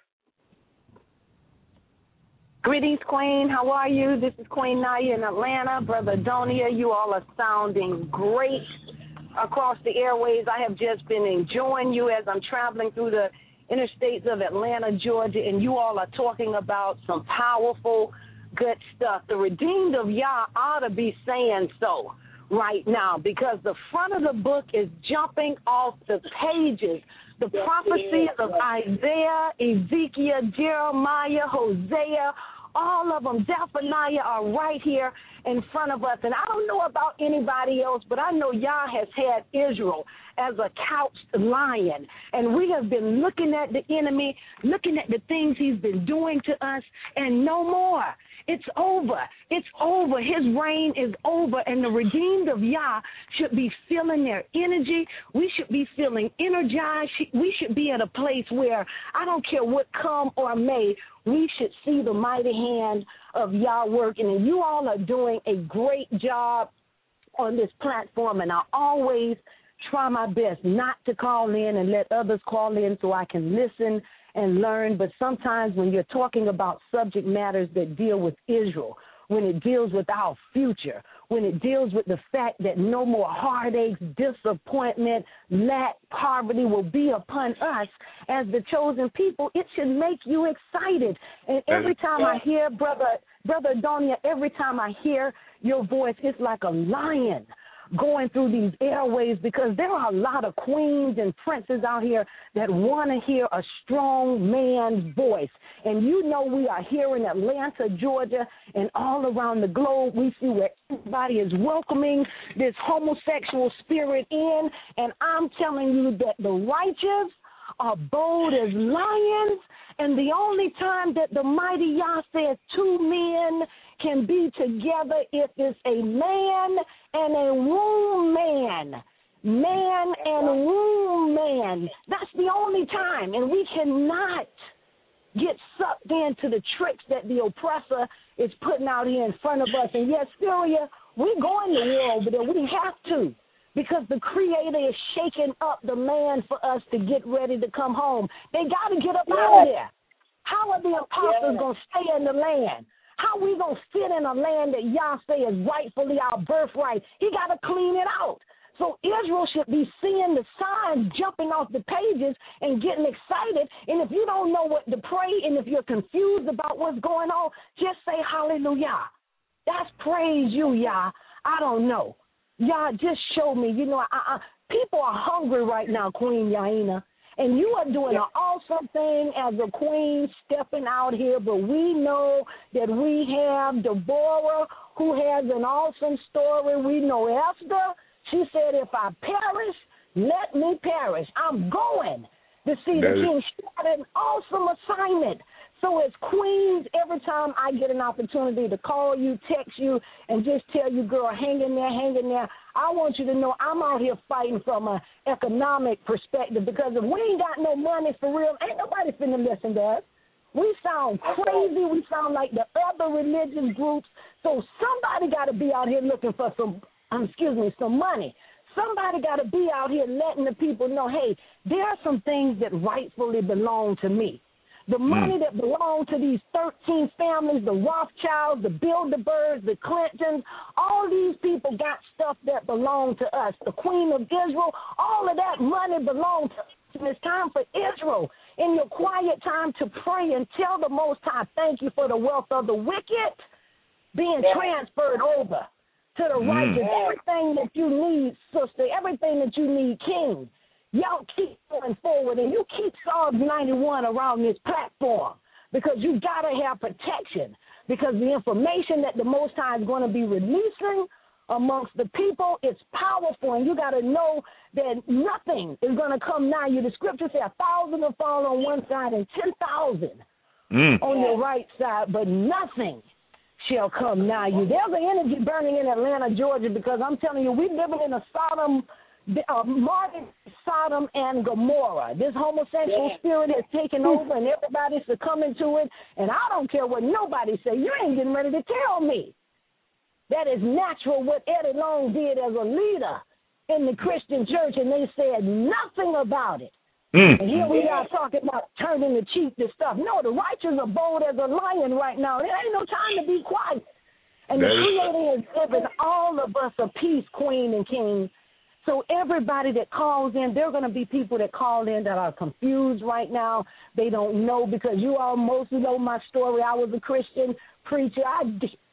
Greetings, Queen. How are you? This is Queen Naya in Atlanta. Brother Donia, you all are sounding great across the airways. I have just been enjoying you as I'm traveling through the interstates of Atlanta, Georgia, and you all are talking about some powerful, good stuff. The redeemed of Yah ought to be saying so right now because the front of the book is jumping off the pages. The prophecies of Isaiah, Ezekiel, Jeremiah, Hosea, all of them, Zephaniah, are right here in front of us. And I don't know about anybody else, but I know Yah has had Israel as a couched lion. And we have been looking at the enemy, looking at the things he's been doing to us, and no more. It's over. It's over. His reign is over, and the redeemed of Yah should be feeling their energy. We should be feeling energized. We should be at a place where I don't care what come or may, we should see the mighty hand of Yah working. And you all are doing a great job on this platform, and I always try my best not to call in and let others call in so I can listen and learn. But sometimes when you're talking about subject matters that deal with Israel, when it deals with our future, when it deals with the fact that no more heartaches, disappointment, lack, poverty will be upon us as the chosen people, it should make you excited. And every time I hear, Brother Donia, every time I hear your voice, it's like a lion going through these airways, because there are a lot of queens and princes out here that want to hear a strong man's voice. And you know we are here in Atlanta, Georgia, and all around the globe. We see where everybody is welcoming this homosexual spirit in. And I'm telling you that the righteous are bold as lions, and the only time that the mighty Yah says two men can be together if it's a man and a womb man. Man and womb man. That's the only time, and we cannot get sucked into the tricks that the oppressor is putting out here in front of us. And yes, Syria, we're going to war over there. We have to, because the Creator is shaking up the land for us to get ready to come home. They got to get up out of there. How are the apostles going to stay in the land? How are we going to sit in a land that Yah say is rightfully our birthright? He got to clean it out. So Israel should be seeing the signs jumping off the pages and getting excited. And if you don't know what to pray, and if you're confused about what's going on, just say hallelujah. That's praise you, Yah. I don't know. Yah, just show me. You know, people are hungry right now, Queen Yaina. And you are doing an awesome thing as a queen stepping out here, but we know that we have Deborah, who has an awesome story. We know Esther. She said, if I perish, let me perish. I'm going to see the king. She had an awesome assignment. So as queens, every time I get an opportunity to call you, text you, and just tell you, girl, hang in there, I want you to know I'm out here fighting from an economic perspective, because if we ain't got no money for real, ain't nobody finna listen to us. We sound crazy. We sound like the other religious groups. So somebody got to be out here looking for some money. Somebody got to be out here letting the people know, hey, there are some things that rightfully belong to me. The money that belonged to these 13 families, the Rothschilds, the Bilderbergs, the Clintons, all these people got stuff that belonged to us. The Queen of Israel, all of that money belonged to us. And it's time for Israel, in your quiet time, to pray and tell the Most High, thank you for the wealth of the wicked being transferred over to the righteous. Everything that you need, sister, everything that you need, king. Y'all keep going forward, and you keep Psalms 91 around this platform, because you got to have protection, because the information that the Most High is going to be releasing amongst the people, it's powerful, and you got to know that nothing is going to come nigh you. The scripture says 1,000 will fall on one side and 10,000 on your right side, but nothing shall come nigh you. There's an energy burning in Atlanta, Georgia, because I'm telling you, we're living in a modern Sodom and Gomorrah. This homosexual spirit has taken over, and everybody's succumbing to it. And I don't care what nobody say. You ain't getting ready to tell me that is natural what Eddie Long did as a leader in the Christian church, and they said nothing about it. And here we are talking about turning the cheek to stuff. No, the righteous are bold as a lion right now. There ain't no time to be quiet. And the Creator has given all of us a peace, Queen and King. So everybody that calls in, there are going to be people that call in that are confused right now. They don't know, because you all mostly know my story. I was a Christian preacher. I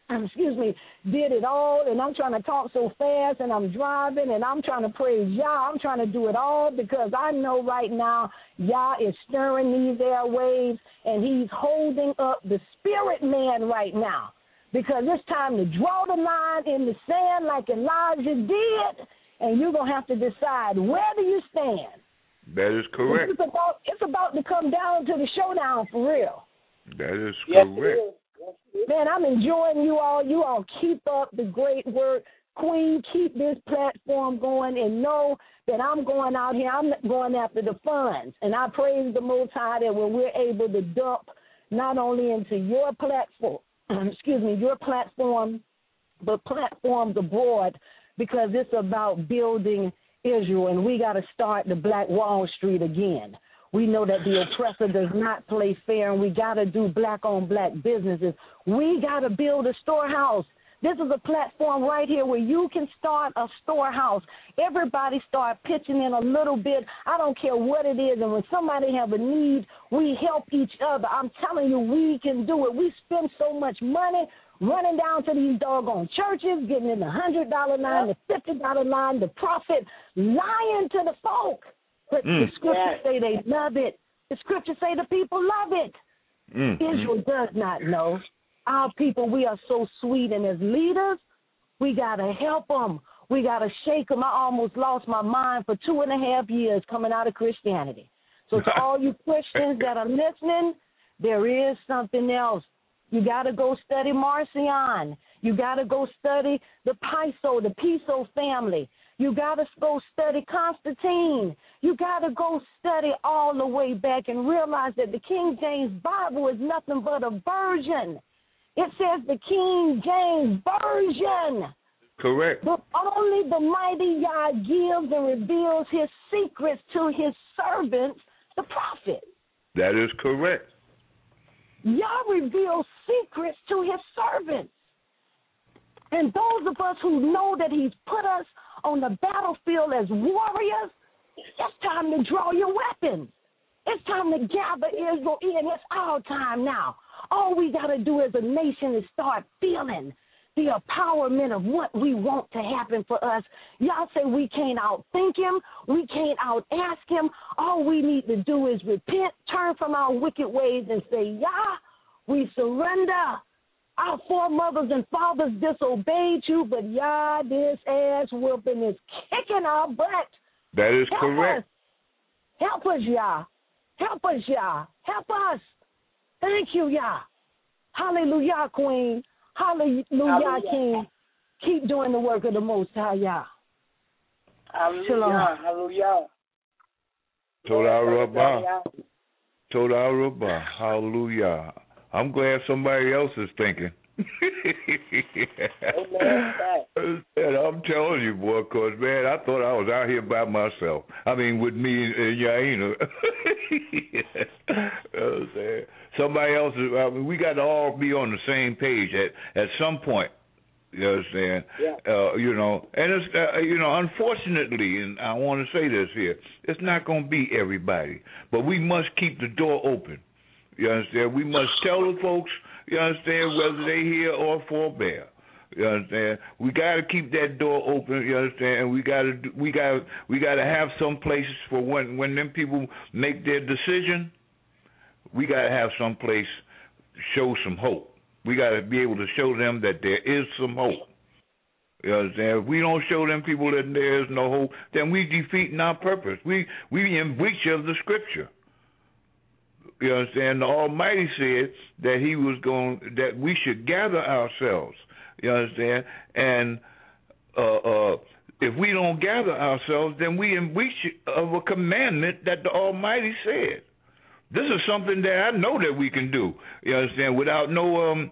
did it all, and I'm trying to talk so fast, and I'm driving, and I'm trying to praise Yah. I'm trying to do it all because I know right now Yah is stirring these airwaves, and he's holding up the spirit man right now, because it's time to draw the line in the sand like Elijah did, and you're going to have to decide, where do you stand? That is correct. It's about to come down to the showdown for real. That is correct. Man, I'm enjoying you all. You all keep up the great work. Queen, keep this platform going, and know that I'm going out here. I'm going after the funds. And I praise the Most High that when we're able to dump not only into your platform, your platform, but platforms abroad, because it's about building Israel, and we got to start the Black Wall Street again. We know that the oppressor does not play fair, and we got to do black-on-black businesses. We got to build a storehouse. This is a platform right here where you can start a storehouse. Everybody start pitching in a little bit. I don't care what it is, and when somebody have a need, we help each other. I'm telling you, we can do it. We spend so much money running down to these doggone churches, getting in the $100 line, the $50 line, the profit, lying to the folk. But the scriptures say they love it. The scriptures say the people love it. Israel does not know. Our people, we are so sweet, and as leaders, we got to help them. We got to shake them. I almost lost my mind for 2.5 years coming out of Christianity. So to all you Christians that are listening, there is something else. You got to go study Marcion. You got to go study the Piso family. You got to go study Constantine. You got to go study all the way back and realize that the King James Bible is nothing but a version. It says the King James Version. Correct. But only the mighty Yah gives and reveals his secrets to his servants, the prophet. That is correct. Yah reveals secrets to his servants. And those of us who know that he's put us on the battlefield as warriors, it's time to draw your weapons. It's time to gather Israel in. It's our time now. All we got to do as a nation is start feeling the empowerment of what we want to happen for us. Y'all say we can't outthink him. We can't out-ask him. All we need to do is repent, turn from our wicked ways, and say, Yah, we surrender. Our foremothers and fathers disobeyed you, but Yah, this ass whooping is kicking our butt. That is correct. Help us, Yah. Help us, Yah. Help us. Thank you, Yah. Hallelujah, Queen. Hallelujah, King. Keep doing the work of the Most High, Yah. Hallelujah. Hallelujah. Toda Rabbah. Toda Rabbah. Hallelujah. I'm glad somebody else is thinking. And I'm telling you, boy, because, man, I thought I was out here by myself. I mean, with me and Yaina. Somebody else is, we got to all be on the same page at some point. You understand? Yeah. And it's, unfortunately, and I want to say this here, it's not going to be everybody, but we must keep the door open. You understand? We must tell the folks, you understand, whether they hear or forbear. You understand? We got to keep that door open. You understand? And we got to have some places for when them people make their decision. We got to have some place show some hope. We got to be able to show them that there is some hope. You understand? If we don't show them people that there is no hope, then we defeating our purpose. We in breach of the scripture. You understand? The Almighty said that that we should gather ourselves. You understand? And if we don't gather ourselves, then we in breach of a commandment that the Almighty said. This is something that I know that we can do. You understand? Without no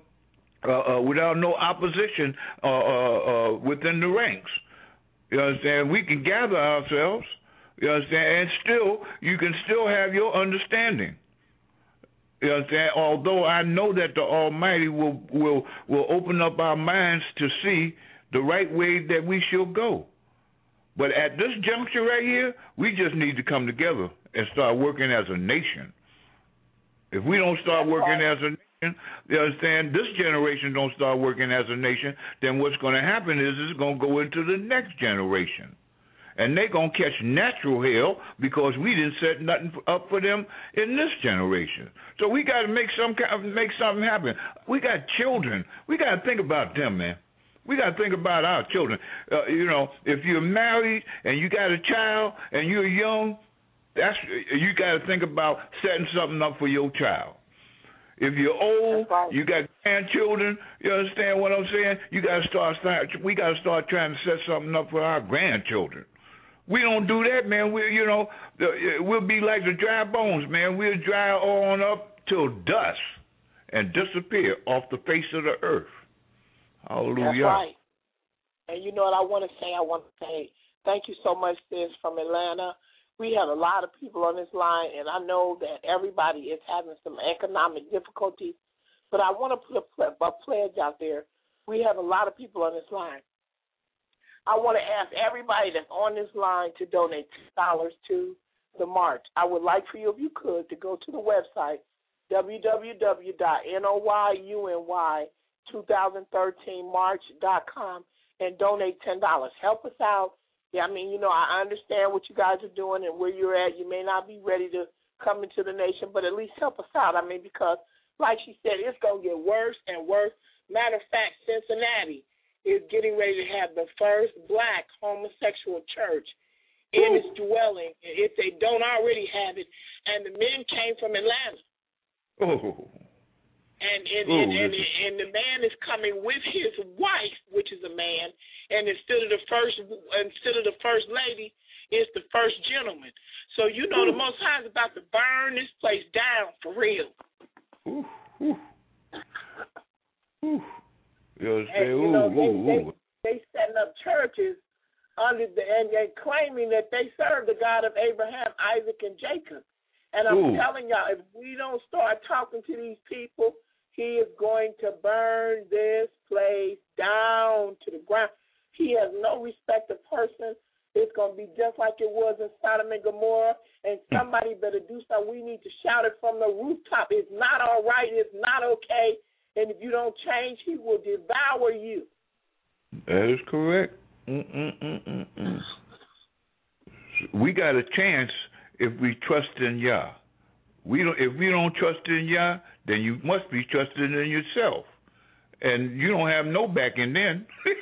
opposition within the ranks. You understand? We can gather ourselves. You understand? And you can still have your understanding. You understand? Although I know that the Almighty will open up our minds to see the right way that we should go. But at this juncture right here, we just need to come together and start working as a nation. If we don't start working as a nation, you understand, this generation don't start working as a nation, then what's going to happen is it's going to go into the next generation. And they're going to catch natural hell because we didn't set nothing up for them in this generation. So we got to make something happen. We got children. We got to think about them, man. We got to think about our children. If you're married and you got a child and you're young, you got to think about setting something up for your child. If you're old, you got grandchildren. You understand what I'm saying? We got to start trying to set something up for our grandchildren. We don't do that, man. We'll be like the dry bones, man. We'll dry on up till dust and disappear off the face of the earth. Hallelujah. That's right. And you know what I want to say? I want to say thank you so much, sis, from Atlanta. We have a lot of people on this line, and I know that everybody is having some economic difficulties, but I want to put a pledge out there. We have a lot of people on this line. I want to ask everybody that's on this line to donate $2 to the march. I would like for you, if you could, to go to the website, www.noyuny2013march.com and donate $10. Help us out. Yeah, I understand what you guys are doing and where you're at. You may not be ready to come into the nation, but at least help us out. Because, like she said, it's going to get worse and worse. Matter of fact, Cincinnati is getting ready to have the first black homosexual church in its dwelling, if they don't already have it. And the men came from Atlanta. And the man is coming with his wife, which is a man, and instead of the first lady, it's the first gentleman. So the Most High is about to burn this place down for real. They setting up churches and they claiming that they serve the God of Abraham, Isaac, and Jacob. And I'm telling y'all, if we don't start talking to these people, he is going to burn this place down to the ground. He has no respect of person. It's going to be just like it was in Sodom and Gomorrah, and somebody better do something. We need to shout it from the rooftop. It's not all right. It's not okay. And if you don't change, he will devour you. That is correct. We got a chance if we trust in Yah. If we don't trust in Yah, then you must be trusting in yourself, and you don't have no backing then.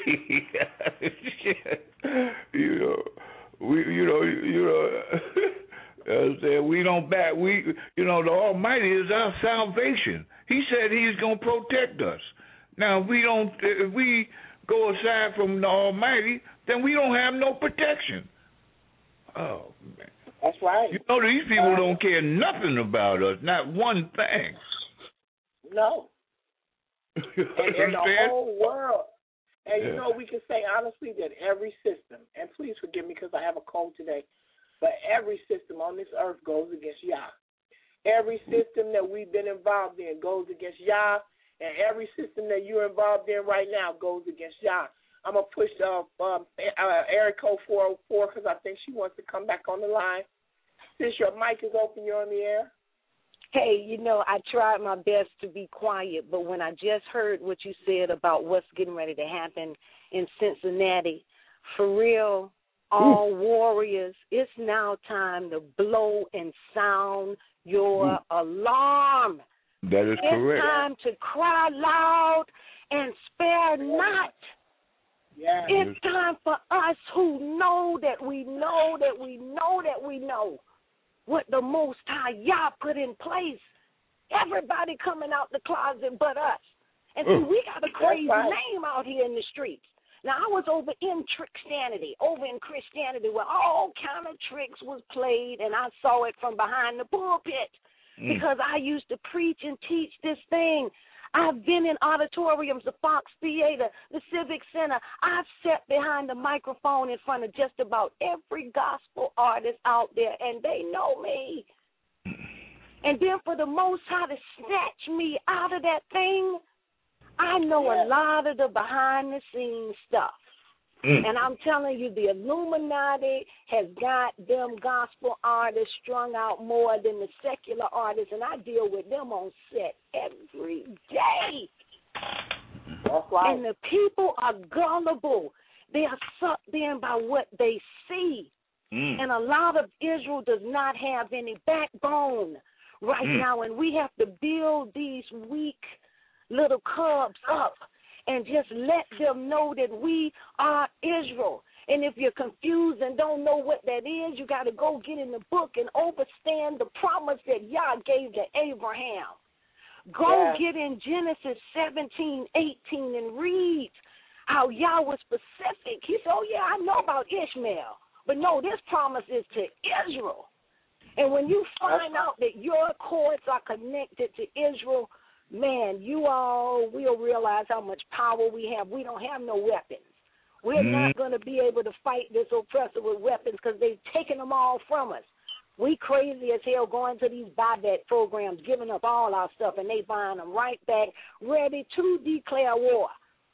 We don't back. The Almighty is our salvation. He said He's going to protect us. Now, if we go aside from the Almighty, then we don't have no protection. Oh man. That's right. These people don't care nothing about us, not one thing. No. And in the whole world. And we can say honestly that every system, and please forgive me because I have a cold today, but every system on this earth goes against Yah. Every system that we've been involved in goes against Yah, and every system that you're involved in right now goes against Yah. I'm going to push area code 404 because I think she wants to come back on the line. Since your mic is open, you're on the air. Hey, I tried my best to be quiet, but when I just heard what you said about what's getting ready to happen in Cincinnati, for real, all warriors, it's now time to blow and sound your alarm. That is correct. It's time to cry loud and spare not. Yeah. It's time for us who know that we know that we know that we know what the Most High Yah put in place. Everybody coming out the closet but us. And see, we got a crazy name out here in the streets. Now, I was over in Trickstanity, over in Christianity, where all kind of tricks was played, and I saw it from behind the pulpit because I used to preach and teach this thing. I've been in auditoriums, the Fox Theater, the Civic Center. I've sat behind the microphone in front of just about every gospel artist out there, and they know me. And then for the Most High to snatch me out of that thing, I know a lot of the behind-the-scenes stuff. And I'm telling you, the Illuminati has got them gospel artists strung out more than the secular artists, and I deal with them on set every day. That's right. And the people are gullible. They are sucked in by what they see. And a lot of Israel does not have any backbone right now, and we have to build these weak little cubs up and just let them know that we are Israel. And if you're confused and don't know what that is, you got to go get in the book and understand the promise that Yah gave to Abraham. Go get in Genesis 17:18 and read how Yah was specific. He said, oh, yeah, I know about Ishmael, but no, this promise is to Israel. And when you find out that your cords are connected to Israel, man, you all will realize how much power we have. We don't have no weapons. We're not going to be able to fight this oppressor with weapons because they've taken them all from us. We crazy as hell going to these buyback programs, giving up all our stuff, and they buying them right back, ready to declare war.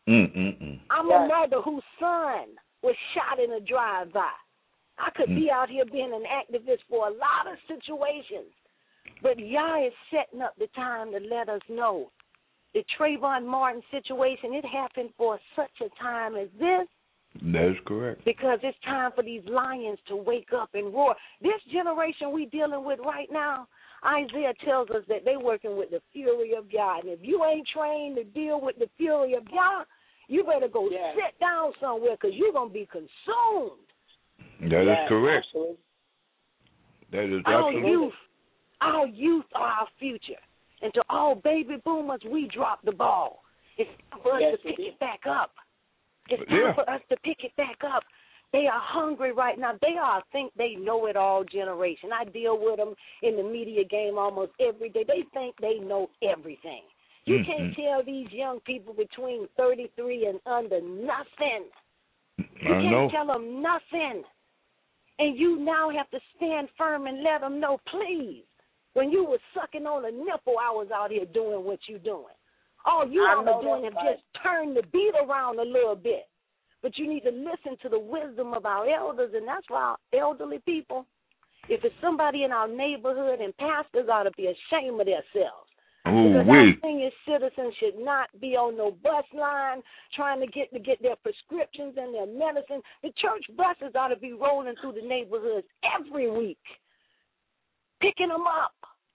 I'm a mother whose son was shot in a drive-by. I could be out here being an activist for a lot of situations. But Yah is setting up the time to let us know the Trayvon Martin situation, it happened for such a time as this. That is correct. Because it's time for these lions to wake up and roar. This generation we dealing with right now, Isaiah tells us that they working with the fury of Yah. And if you ain't trained to deal with the fury of Yah, you better go sit down somewhere because you're going to be consumed. That is correct. Absolutely. That is absolutely. Our youth are our future. And to all baby boomers, we dropped the ball. It's time for us to pick it back up. It's time for us to pick it back up. They are hungry right now. They are a think they know it all generation. I deal with them in the media game almost every day. They think they know everything. You can't tell these young people between 33 and under nothing. You can't tell them nothing. And you now have to stand firm and let them know, please. When you were sucking on a nipple, I was out here doing what you doing. All you all are doing is just turn the beat around a little bit. But you need to listen to the wisdom of our elders, and that's why our elderly people, if it's somebody in our neighborhood, and pastors ought to be ashamed of themselves. Because our senior citizens should not be on no bus line trying to get their prescriptions and their medicine. The church buses ought to be rolling through the neighborhoods every week. Picking them up.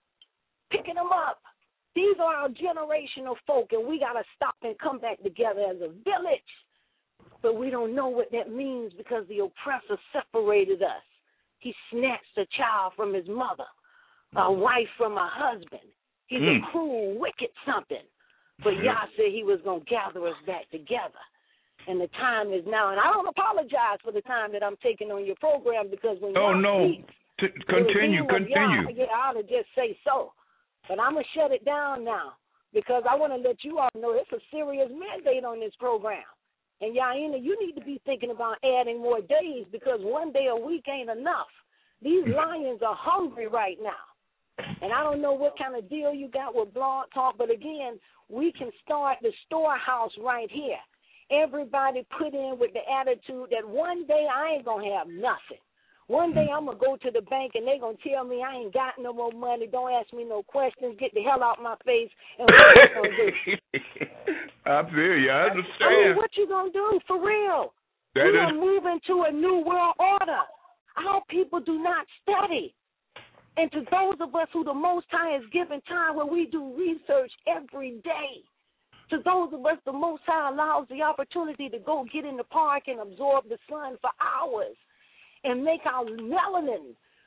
These are our generational folk, and we got to stop and come back together as a village. But we don't know what that means because the oppressor separated us. He snatched a child from his mother, a wife from a husband. He's a cruel, wicked something. But Yah said he was going to gather us back together. And the time is now. And I don't apologize for the time that I'm taking on your program because when Continue. Yeah, I ought to just say so. But I'm going to shut it down now because I want to let you all know it's a serious mandate on this program. And Yaina, you need to be thinking about adding more days because one day a week ain't enough. These lions are hungry right now. And I don't know what kind of deal you got with Blog Talk, but again, we can start the storehouse right here. Everybody put in with the attitude that one day I ain't going to have nothing. One day I'm going to go to the bank and they're going to tell me I ain't got no more money. Don't ask me no questions. Get the hell out my face. And what you going to do? I feel you. I understand. I mean, what you going to do? For real. We're going to move into a new world order. Our people do not study. And to those of us who the Most High has given time where we do research every day, to those of us the Most High allows the opportunity to go get in the park and absorb the sun for hours and make our melanin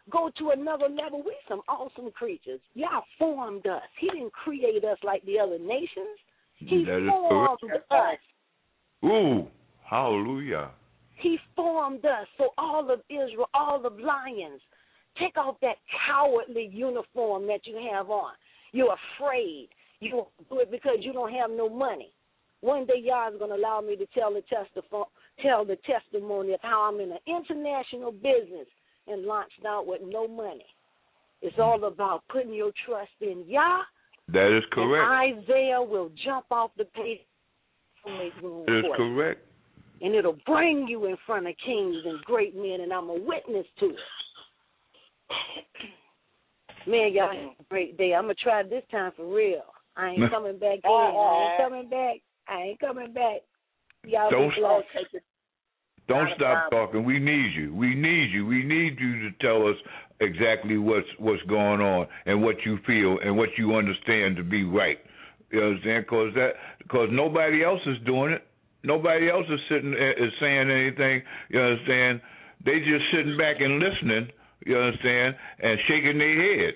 go to another level. We some awesome creatures. Yah formed us. He didn't create us like the other nations. He formed us. Ooh, hallelujah. He formed us. So all of Israel, all of lions, take off that cowardly uniform that you have on. You're afraid. You don't do it because you don't have no money. One day, Yah is going to allow me to tell the testimony of how I'm in an international business and launched out with no money. It's all about putting your trust in Yah. That is correct. And Isaiah will jump off the page and make room for it. That is correct. And it'll bring you in front of kings and great men, and I'm a witness to it. Man, y'all have a great day. I'm going to try this time for real. I ain't coming back in. I ain't coming back. Y'all Don't stop talking. We need you. We need you. We need you to tell us exactly what's going on and what you feel and what you understand to be right. You understand? Because nobody else is doing it. Nobody else is saying anything. You understand? They just sitting back and listening. You understand? And shaking their head.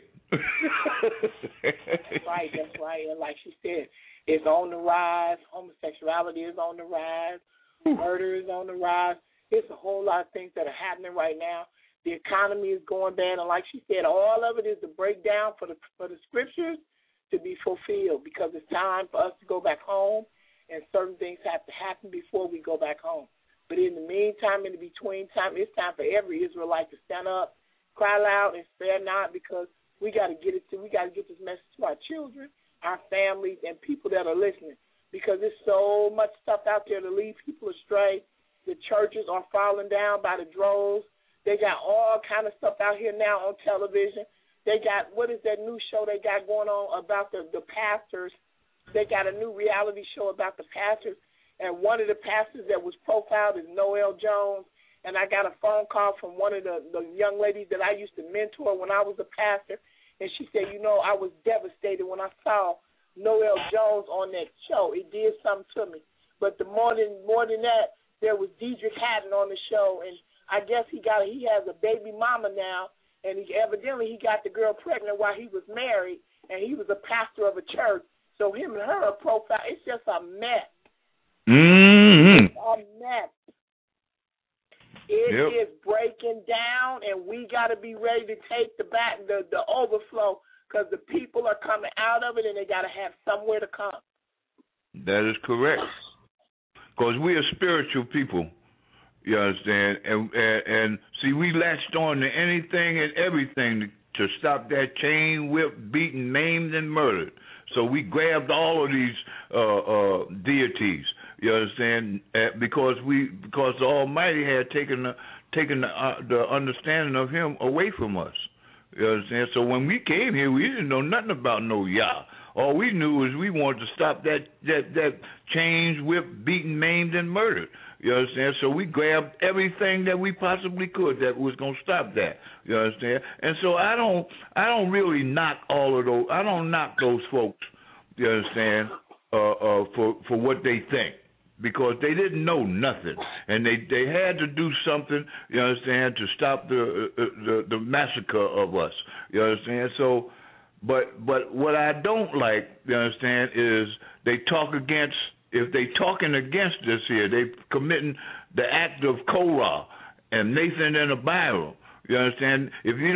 That's right. And like she said, it's on the rise. Homosexuality is on the rise. Murder is on the rise. There's a whole lot of things that are happening right now. The economy is going bad, and like she said, all of it is a breakdown for the scriptures to be fulfilled, because it's time for us to go back home, and certain things have to happen before we go back home. But in the meantime, in the between time, it's time for every Israelite to stand up, cry loud, and spare not, because we got to get this message to our children, our families, and people that are listening, because there's so much stuff out there to lead people astray. The churches are falling down by the droves. They got all kind of stuff out here now on television. They got, what is that new show they got going on about the pastors? They got a new reality show about the pastors, and one of the pastors that was profiled is Noel Jones. And I got a phone call from one of the young ladies that I used to mentor when I was a pastor, and she said, I was devastated when I saw Noel Jones on that show. It did something to me. But more than that, there was Diedrich Haddon on the show, and I guess he has a baby mama now, and evidently he got the girl pregnant while he was married, and he was a pastor of a church. So him and her profile, it's just a mess. Mm-hmm. It's a mess. It is breaking down, and we got to be ready to take the overflow, because the people are coming out of it, and they got to have somewhere to come. That is correct. Because we are spiritual people, you understand? And see, we latched on to anything and everything to stop that chain whip, beaten, maimed, and murdered. So we grabbed all of these deities, you understand? Because the Almighty had taken the understanding of Him away from us. You understand? So when we came here, we didn't know nothing about no Yah. All we knew was we wanted to stop that chains, whipped, beaten, maimed, and murdered. You understand? So we grabbed everything that we possibly could that was going to stop that. You understand? And so I don't really knock all of those. I don't knock those folks. You understand? For what they think, because they didn't know nothing, and they had to do something. You understand? To stop the massacre of us. You understand? So. But what I don't like, you understand, is they talk against. If they talking against us here, they committing the act of Korah and Nathan and Abiram. You understand? If you're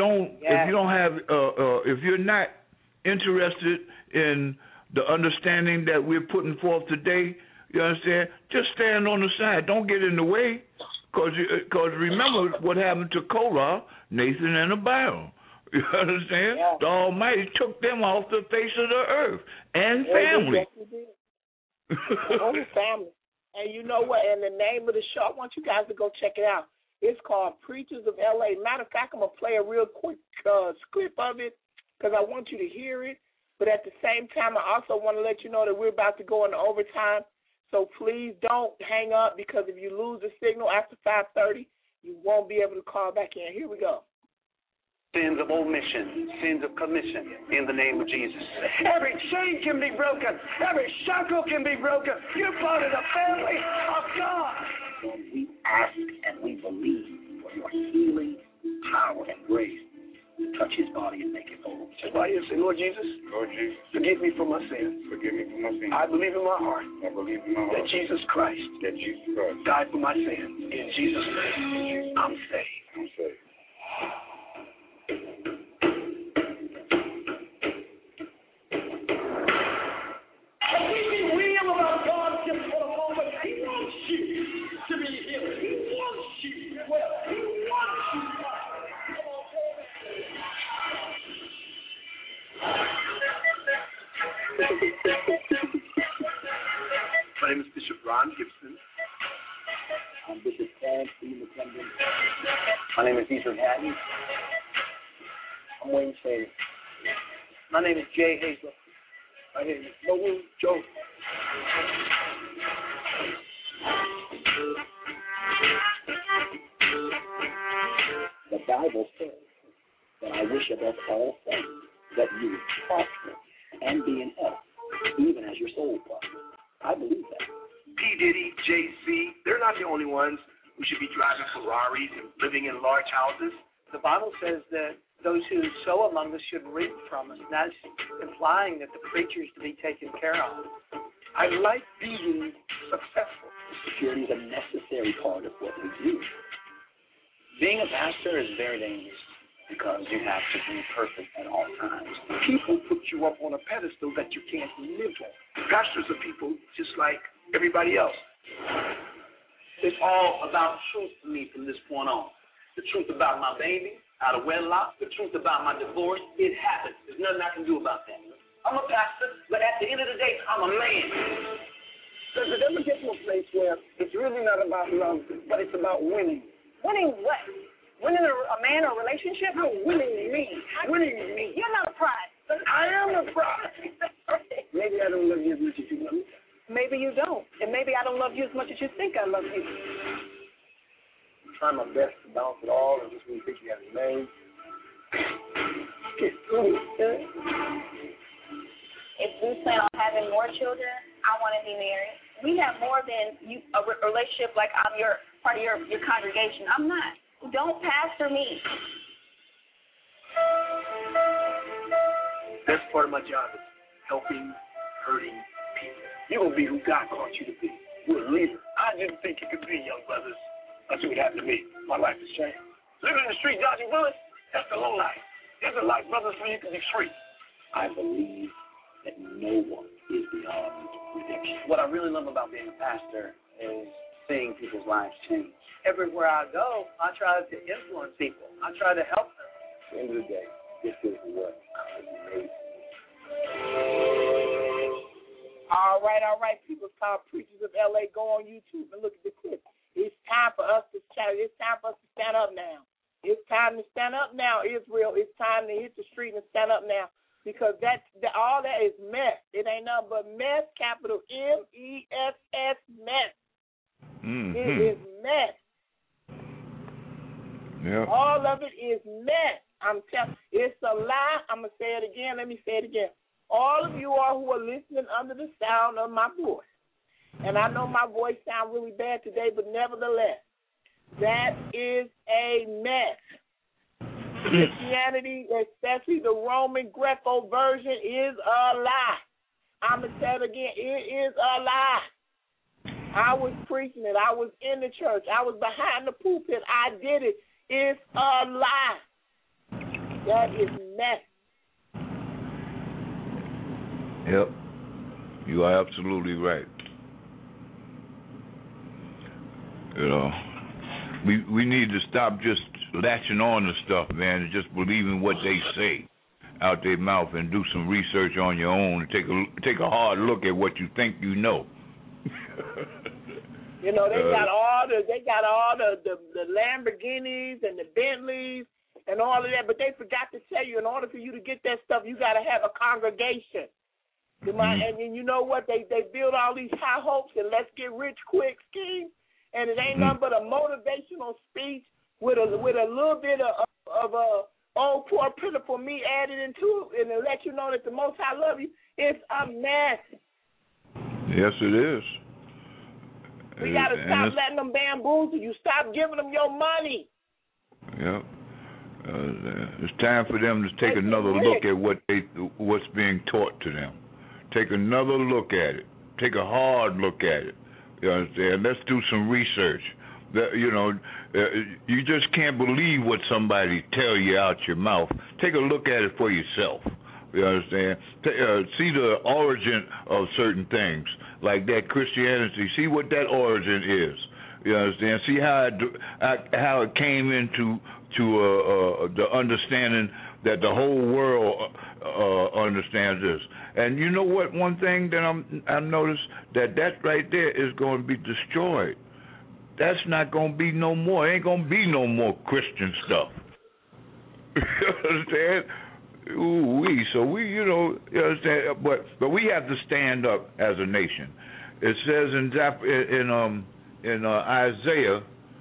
not interested in the understanding that we're putting forth today, you understand? Just stand on the side. Don't get in the way, because remember what happened to Korah, Nathan and Abiram. You understand? Yeah. The Almighty took them off the face of the earth and family. The whole family. And you know what? And the name of the show, I want you guys to go check it out. It's called Preachers of L.A. Matter of fact, I'm going to play a real quick clip of it, because I want you to hear it. But at the same time, I also want to let you know that we're about to go into overtime. So please don't hang up, because if you lose the signal after 5:30, you won't be able to call back in. Here we go. Sins of omission, sins of commission, in the name of Jesus. Every chain can be broken. Every shackle can be broken. You're part of the family of God. And we ask and we believe for your healing power and grace touch his body and make him whole. Just by you say, Lord Jesus, forgive me for my sins. I believe in my heart that Jesus Christ died for my sins. In Jesus' name, I'm saved. My name is Bishop Ron Gibson. I'm Bishop Clarence C. McKendon. My name is Ethan Hatton. I'm Wayne State. My name is Jay Hazel. My name is Noel Joe. The Bible says that I wish above all things that you would prosper and be in health, even as your soul prospers. I believe that. P. Diddy, Jay-Z, they're not the only ones who should be driving Ferraris and living in large houses. The Bible says that those who sow among us should reap from us. And that's implying that the preacher is to be taken care of. I like being successful. Security is a necessary part of what we do. Being a pastor is very dangerous because you have to be perfect at all times. People put you up on a pedestal that you can't live on. Pastors are people just like everybody else. It's all about truth to me from this point on. The truth about my baby out of wedlock, the truth about my divorce, it happens. There's nothing I can do about that. I'm a pastor, but at the end of the day, I'm a man. Does it ever get to a place where it's really not about love, but it's about winning? Winning what? Winning a man or a relationship? No, winning me. Winning me. You're not a prize. I am a prize. Maybe I don't love you as much as you love me. Maybe you don't. And maybe I don't love you as much as you think I love you. I'm trying my best to balance it all and just when you think you have a name. If we plan on having more children, I want to be married. We have more than a relationship like I'm your part of your congregation. I'm not. Don't pastor me. That's part of my job is helping, hurting people. You're going to be who God called you to be. You're a leader. I didn't think you could be, young brothers. That's what happened to me. My life has changed. Living in the street, dodging bullets, that's the low life. There's a life, brothers, where you can be free. I believe that no one is beyond redemption. What I really love about being a pastor is seeing people's lives change. Everywhere I go, I try to influence people. I try to help them. At the end of the day, this is what God made. All right, people. It's called Preachers of LA. Go on YouTube and look at the clip. It's time for us to shout. It's time for us to stand up now. It's time to stand up now, Israel. It's time to hit the street and stand up now. Because all that is mess. It ain't nothing but mess, capital M-E-S-S, mess. Mm-hmm. It is mess. Yep. All of it is mess. I'm telling you, it's a lie. I'm going to say it again. Let me say it again. All of you all who are listening under the sound of my voice, and I know my voice sounds really bad today, but nevertheless, that is a mess. Christianity, especially the Roman Greco version, is a lie. I'm going to say it again. It is a lie. I was preaching it. I was in the church. I was behind the pulpit. I did it. It's a lie. That is mess. Yep. You are absolutely right. You know, we need to stop just latching on to stuff, man, and just believing what they say out their mouth and do some research on your own and take a hard look at what you think you know. You know, they got all the Lamborghinis and the Bentleys and all of that, but they forgot to tell you in order for you to get that stuff, you got to have a congregation. Mm-hmm. And you know what? They build all these high hopes and let's get rich quick schemes, and it ain't nothing but a motivational speech with a little bit of old poor pitiful me added into it, and to let you know that the Most High love you. It's a mess. Yes, it is. We got to stop letting them bamboozle you. Stop giving them your money. Yep. It's time for them to take another look at what's being taught to them. Take another look at it. Take a hard look at it. You understand? Let's do some research. You just can't believe what somebody tell you out your mouth. Take a look at it for yourself. You understand? See the origin of certain things, like that Christianity. See what that origin is. You understand? See how it came into the understanding that the whole world understands this. And you know what? One thing that I noticed that right there is going to be destroyed. That's not going to be no more. It ain't going to be no more Christian stuff. You understand? Ooh-wee. So you understand? But we have to stand up as a nation. It says in Isaiah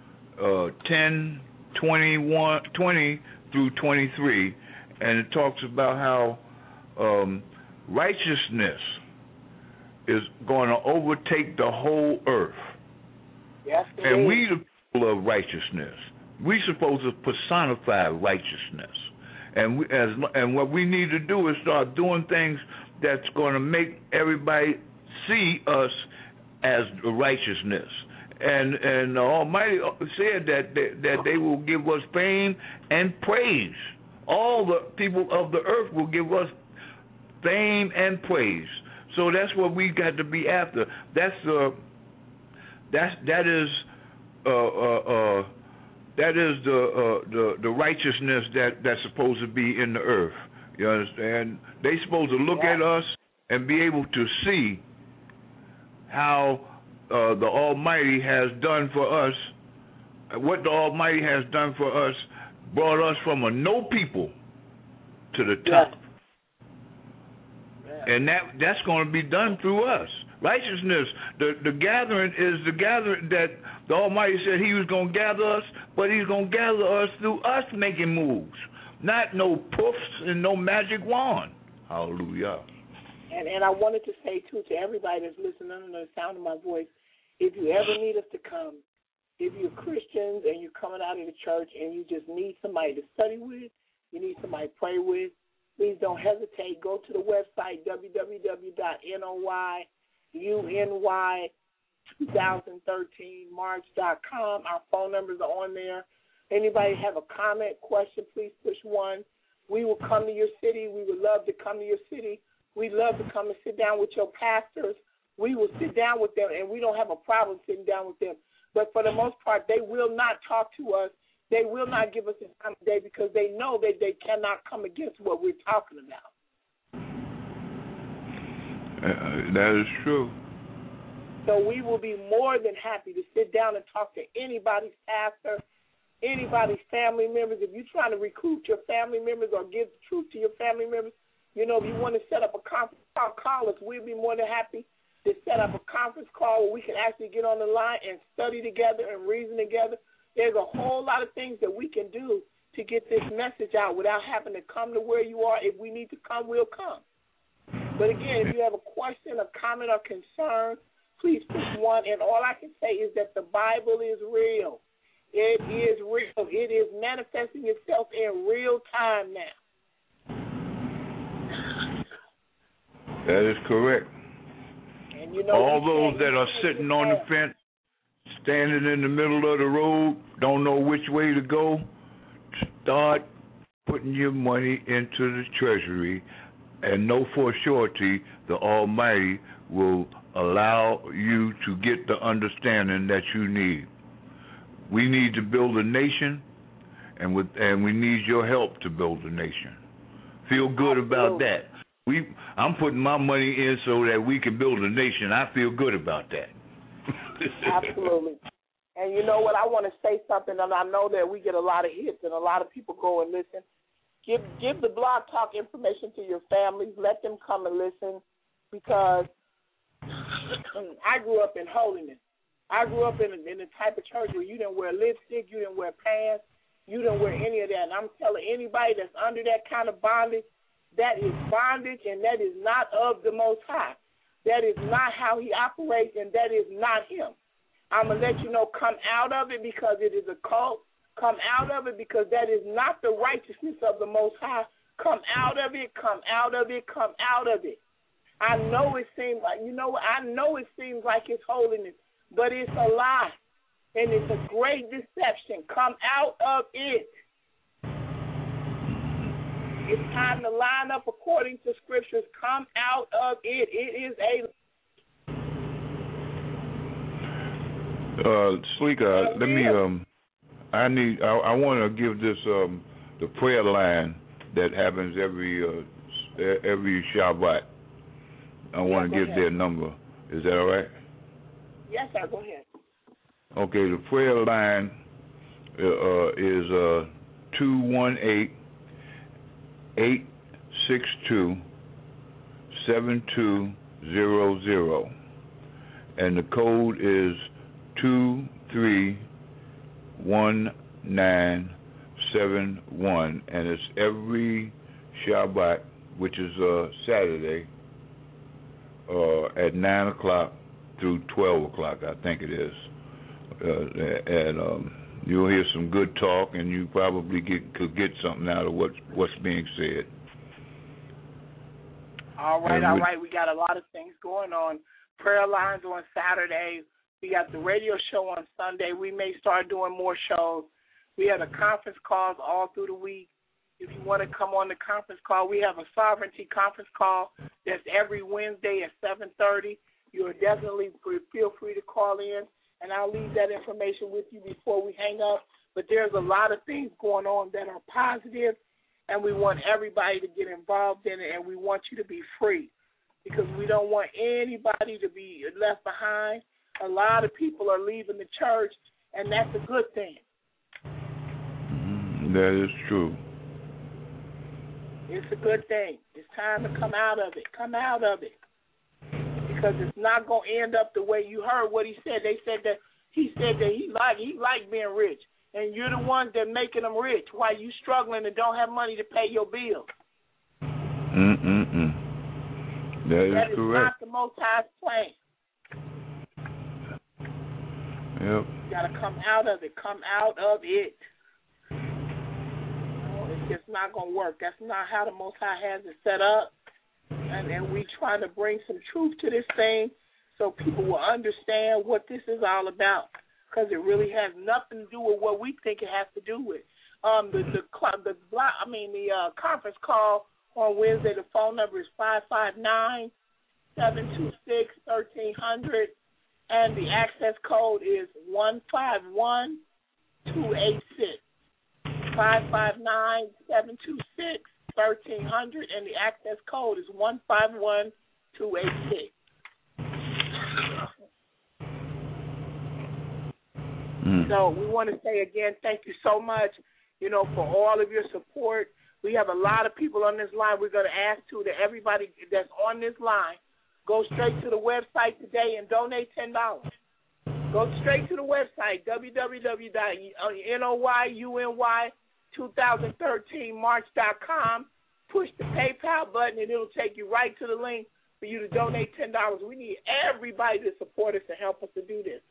10:20 through 23, and it talks about how righteousness is going to overtake the whole earth. Yes, and we, the people of righteousness, we supposed to personify righteousness. And what we need to do is start doing things that's going to make everybody see us as the righteousness. And the Almighty said that they will give us fame and praise. All the people of the earth will give us fame and praise. So that's what we got to be after. That is the righteousness that's supposed to be in the earth. You understand? They supposed to look at us and be able to see how the Almighty has done for us. What the Almighty has done for us brought us from a no people to the top. And that's going to be done through us. Righteousness, the gathering is the gathering that the Almighty said He was going to gather us, but He's going to gather us through us making moves, not no puffs and no magic wand. Hallelujah. And I wanted to say, too, to everybody that's listening under the sound of my voice, if you ever need us to come, if you're Christians and you're coming out of the church and you just need somebody to study with, you need somebody to pray with, please don't hesitate. Go to the website, www.NOY2013march.com. Our phone numbers are on there. Anybody have a comment, question, please push 1. We will come to your city. We would love to come to your city. We'd love to come and sit down with your pastors. We will sit down with them, and we don't have a problem sitting down with them. But for the most part, they will not talk to us. They will not give us this time of day because they know that they cannot come against what we're talking about. That is true. So we will be more than happy to sit down and talk to anybody's pastor, anybody's family members. If you're trying to recruit your family members or give the truth to your family members, if you want to set up a conference call, call us. We'll be more than happy to set up a conference call where we can actually get on the line and study together and reason together. There's a whole lot of things that we can do to get this message out without having to come to where you are. If we need to come, we'll come. But again, if you have a question, a comment, or concern, please push 1. And all I can say is that the Bible is real. It is real. It is manifesting itself in real time now. That is correct. And all those that are sitting on the fence, standing in the middle of the road, don't know which way to go, start putting your money into the treasury and know for surety the Almighty will allow you to get the understanding that you need. We need to build a nation, and we need your help to build a nation. Feel good about that. I'm putting my money in so that we can build a nation. I feel good about that. Absolutely. And you know what? I want to say something, and I know that we get a lot of hits and a lot of people go and listen. Give the Blog Talk information to your families. Let them come and listen, because I grew up in holiness. I grew up in the type of church where you didn't wear lipstick, you didn't wear pants, you didn't wear any of that. And I'm telling anybody that's under that kind of bondage, that is bondage, and that is not of the Most High. That is not how He operates, and that is not Him. I'm going to let you know, come out of it, because it is a cult. Come out of it, because that is not the righteousness of the Most High. Come out of it, come out of it, come out of it. I know it seems like, I know it seems like it's holiness, but it's a lie. And it's a great deception. Come out of it. It's time to line up according to scriptures. Come out of it. It is a Sleeka, let me I want to give this the prayer line that happens every Shabbat. I want to give their number. Is that all right? Yes, sir. Go ahead. Okay, the prayer line is 218-862-7200, and the code is 231971, and it's every Shabbat, which is Saturday, at 9 o'clock through 12 o'clock, I think it is. And you'll hear some good talk, and you probably could get something out of what's being said. All right. We got a lot of things going on. Prayer lines on Saturday. We got the radio show on Sunday. We may start doing more shows. We have a conference calls all through the week. If you want to come on the conference call, we have a sovereignty conference call that's every Wednesday at 7:30. You'll definitely feel free to call in, and I'll leave that information with you before we hang up. But there's a lot of things going on that are positive, and we want everybody to get involved in it, and we want you to be free, because we don't want anybody to be left behind. A lot of people are leaving the church, and that's a good thing. That is true. It's a good thing. It's time to come out of it. Come out of it. Because it's not going to end up the way you heard what he said. He said that he liked being rich. And you're the ones that making them rich while you struggling and don't have money to pay your bills. That is correct. That is not the Most High's plan. Yep. You got to come out of it. Come out of it. It's just not going to work. That's not how the Most High has it set up. And we trying to bring some truth to this thing so people will understand what this is all about, because it really has nothing to do with what we think it has to do with. The conference call on Wednesday, the phone number is 559-726-1300, and the access code is 151286. 559-726-1300, and the access code is 151286. So we want to say again, thank you so much, for all of your support. We have a lot of people on this line. We're going to ask that everybody that's on this line go straight to the website today and donate $10. Go straight to the website, www.noyuny2013march.com. Push the PayPal button, and it'll take you right to the link for you to donate $10. We need everybody to support us and help us to do this.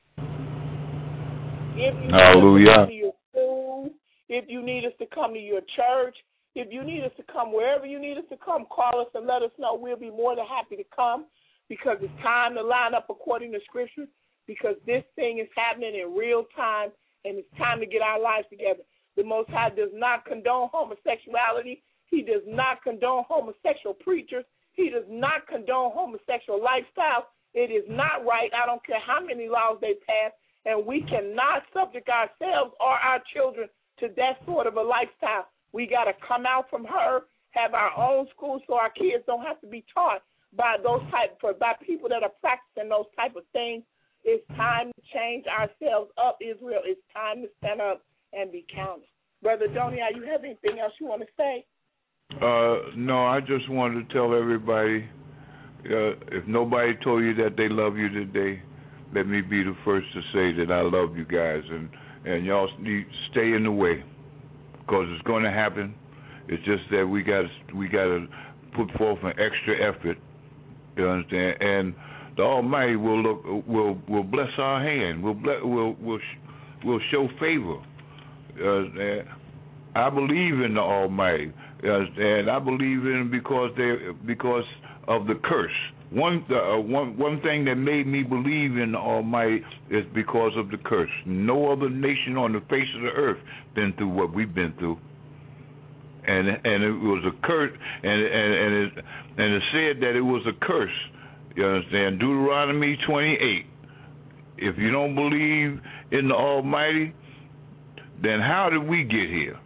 If you need us to come to your school, if you need us to come to your church, if you need us to come wherever you need us to come, call us and let us know. We'll be more than happy to come, because it's time to line up according to Scripture, because this thing is happening in real time, and it's time to get our lives together. The Most High does not condone homosexuality. He does not condone homosexual preachers. He does not condone homosexual lifestyles. It is not right. I don't care how many laws they pass, and we cannot subject ourselves or our children to that sort of a lifestyle. We got to come out from her, have our own school, so our kids don't have to be taught by by people that are practicing those type of things. It's time to change ourselves up, Israel. It's time to stand up and be counted. Brother Donia, you have anything else you want to say? No, I just wanted to tell everybody, if nobody told you that they love you today, let me be the first to say that I love you guys, and y'all need to stay in the way, because it's going to happen. It's just that we got to put forth an extra effort. You understand? And the Almighty will bless our hand. We'll show favor I believe in the Almighty, and I believe in him because of the curse. One thing that made me believe in the Almighty is because of the curse. No other nation on the face of the earth been through what we've been through, and it was a curse, and it said that it was a curse. You understand? Deuteronomy 28. If you don't believe in the Almighty, then how did we get here?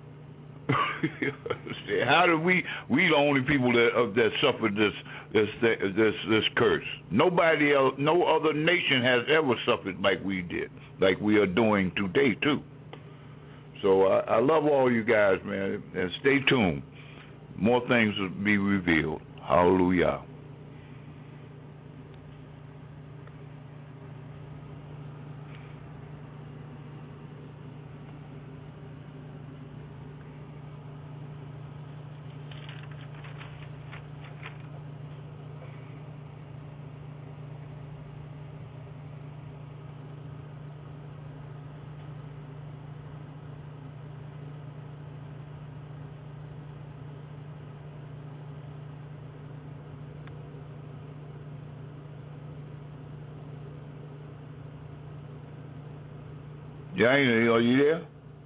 How did we the only people that suffered this curse? Nobody else, no other nation has ever suffered like we did, like we are doing today too. So I love all you guys, man, and stay tuned. More things will be revealed. Hallelujah. Jaina, are you there?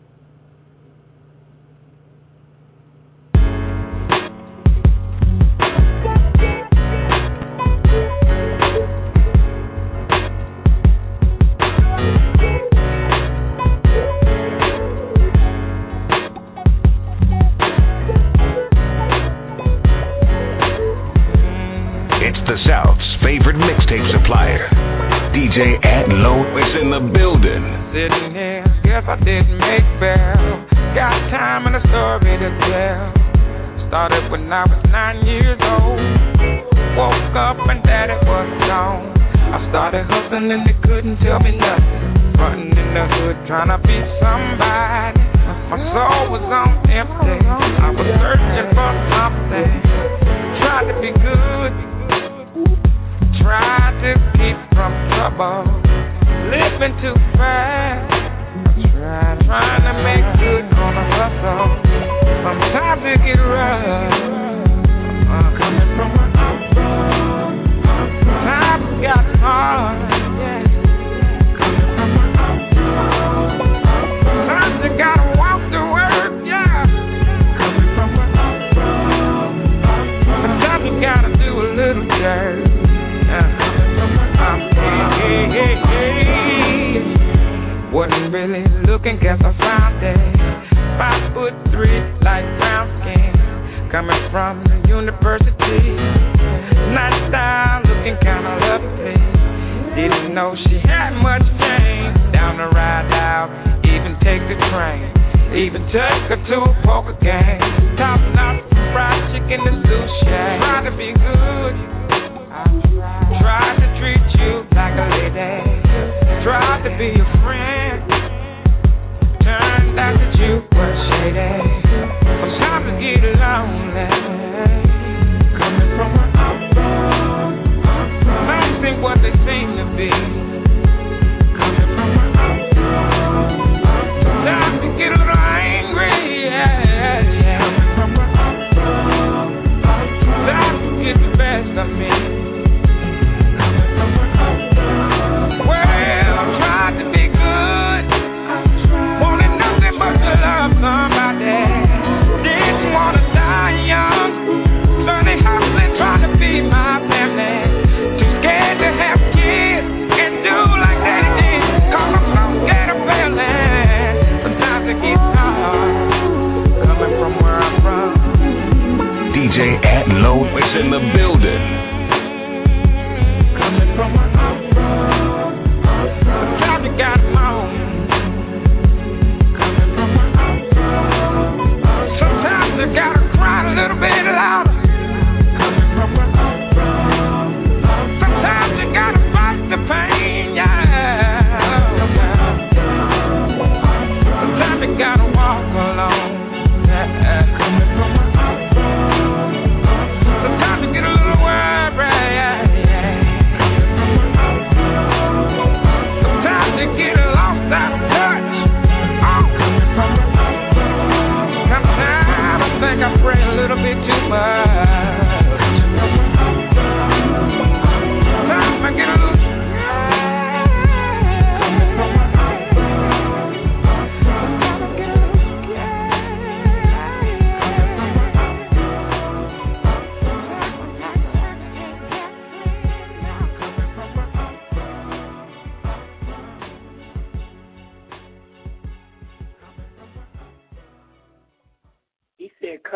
It's the South's favorite mixtape supplier. DJ Atlow is in the building. Sitting here, guess I didn't make bail. Got time and a story to tell. Started when I was 9 years old. Woke up and daddy was gone. I started hustling and they couldn't tell me nothing. Running in the hood trying to be somebody. My soul was on empty. I was searching for something. Tried to be good. Tried to keep from trouble. Living too fast. Trying to make good on a hustle. Sometimes it get rough. Coming from where I'm from. Times got hard. Yeah. Coming from where I'm from. Sometimes you gotta walk to work. Yeah. Coming from where I'm from. Sometimes you gotta do a little dirt. Wasn't really looking, guess I found it. 5'3", light brown skin, coming from the university. Nice style, looking kinda lovely. Didn't know she had much game. Down the ride out, even take the train. Even took her to a poker game. Top notch, fried chicken and sushi. Tried to be good. Tried to treat you like a lady. Tried to be your friend. Turned out that you were shady. Sometimes I get lonely. Coming from where I'm from. Nice ain't what they seem to be. Coming from where I'm from. Sometimes I get a little angry. Yeah. Coming from where I'm from. Sometimes you get the best of me.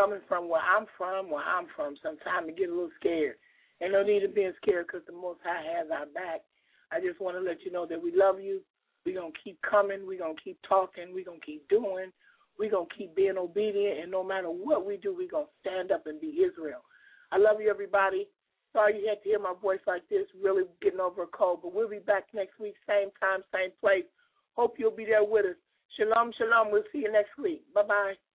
coming from where I'm from, sometimes I get a little scared. Ain't no need of being scared because the Most High has our back. I just want to let you know that we love you. We're going to keep coming. We're going to keep talking. We're going to keep doing. We're going to keep being obedient. And no matter what we do, we're going to stand up and be Israel. I love you, everybody. Sorry you had to hear my voice like this, really getting over a cold. But we'll be back next week, same time, same place. Hope you'll be there with us. Shalom, shalom. We'll see you next week. Bye-bye.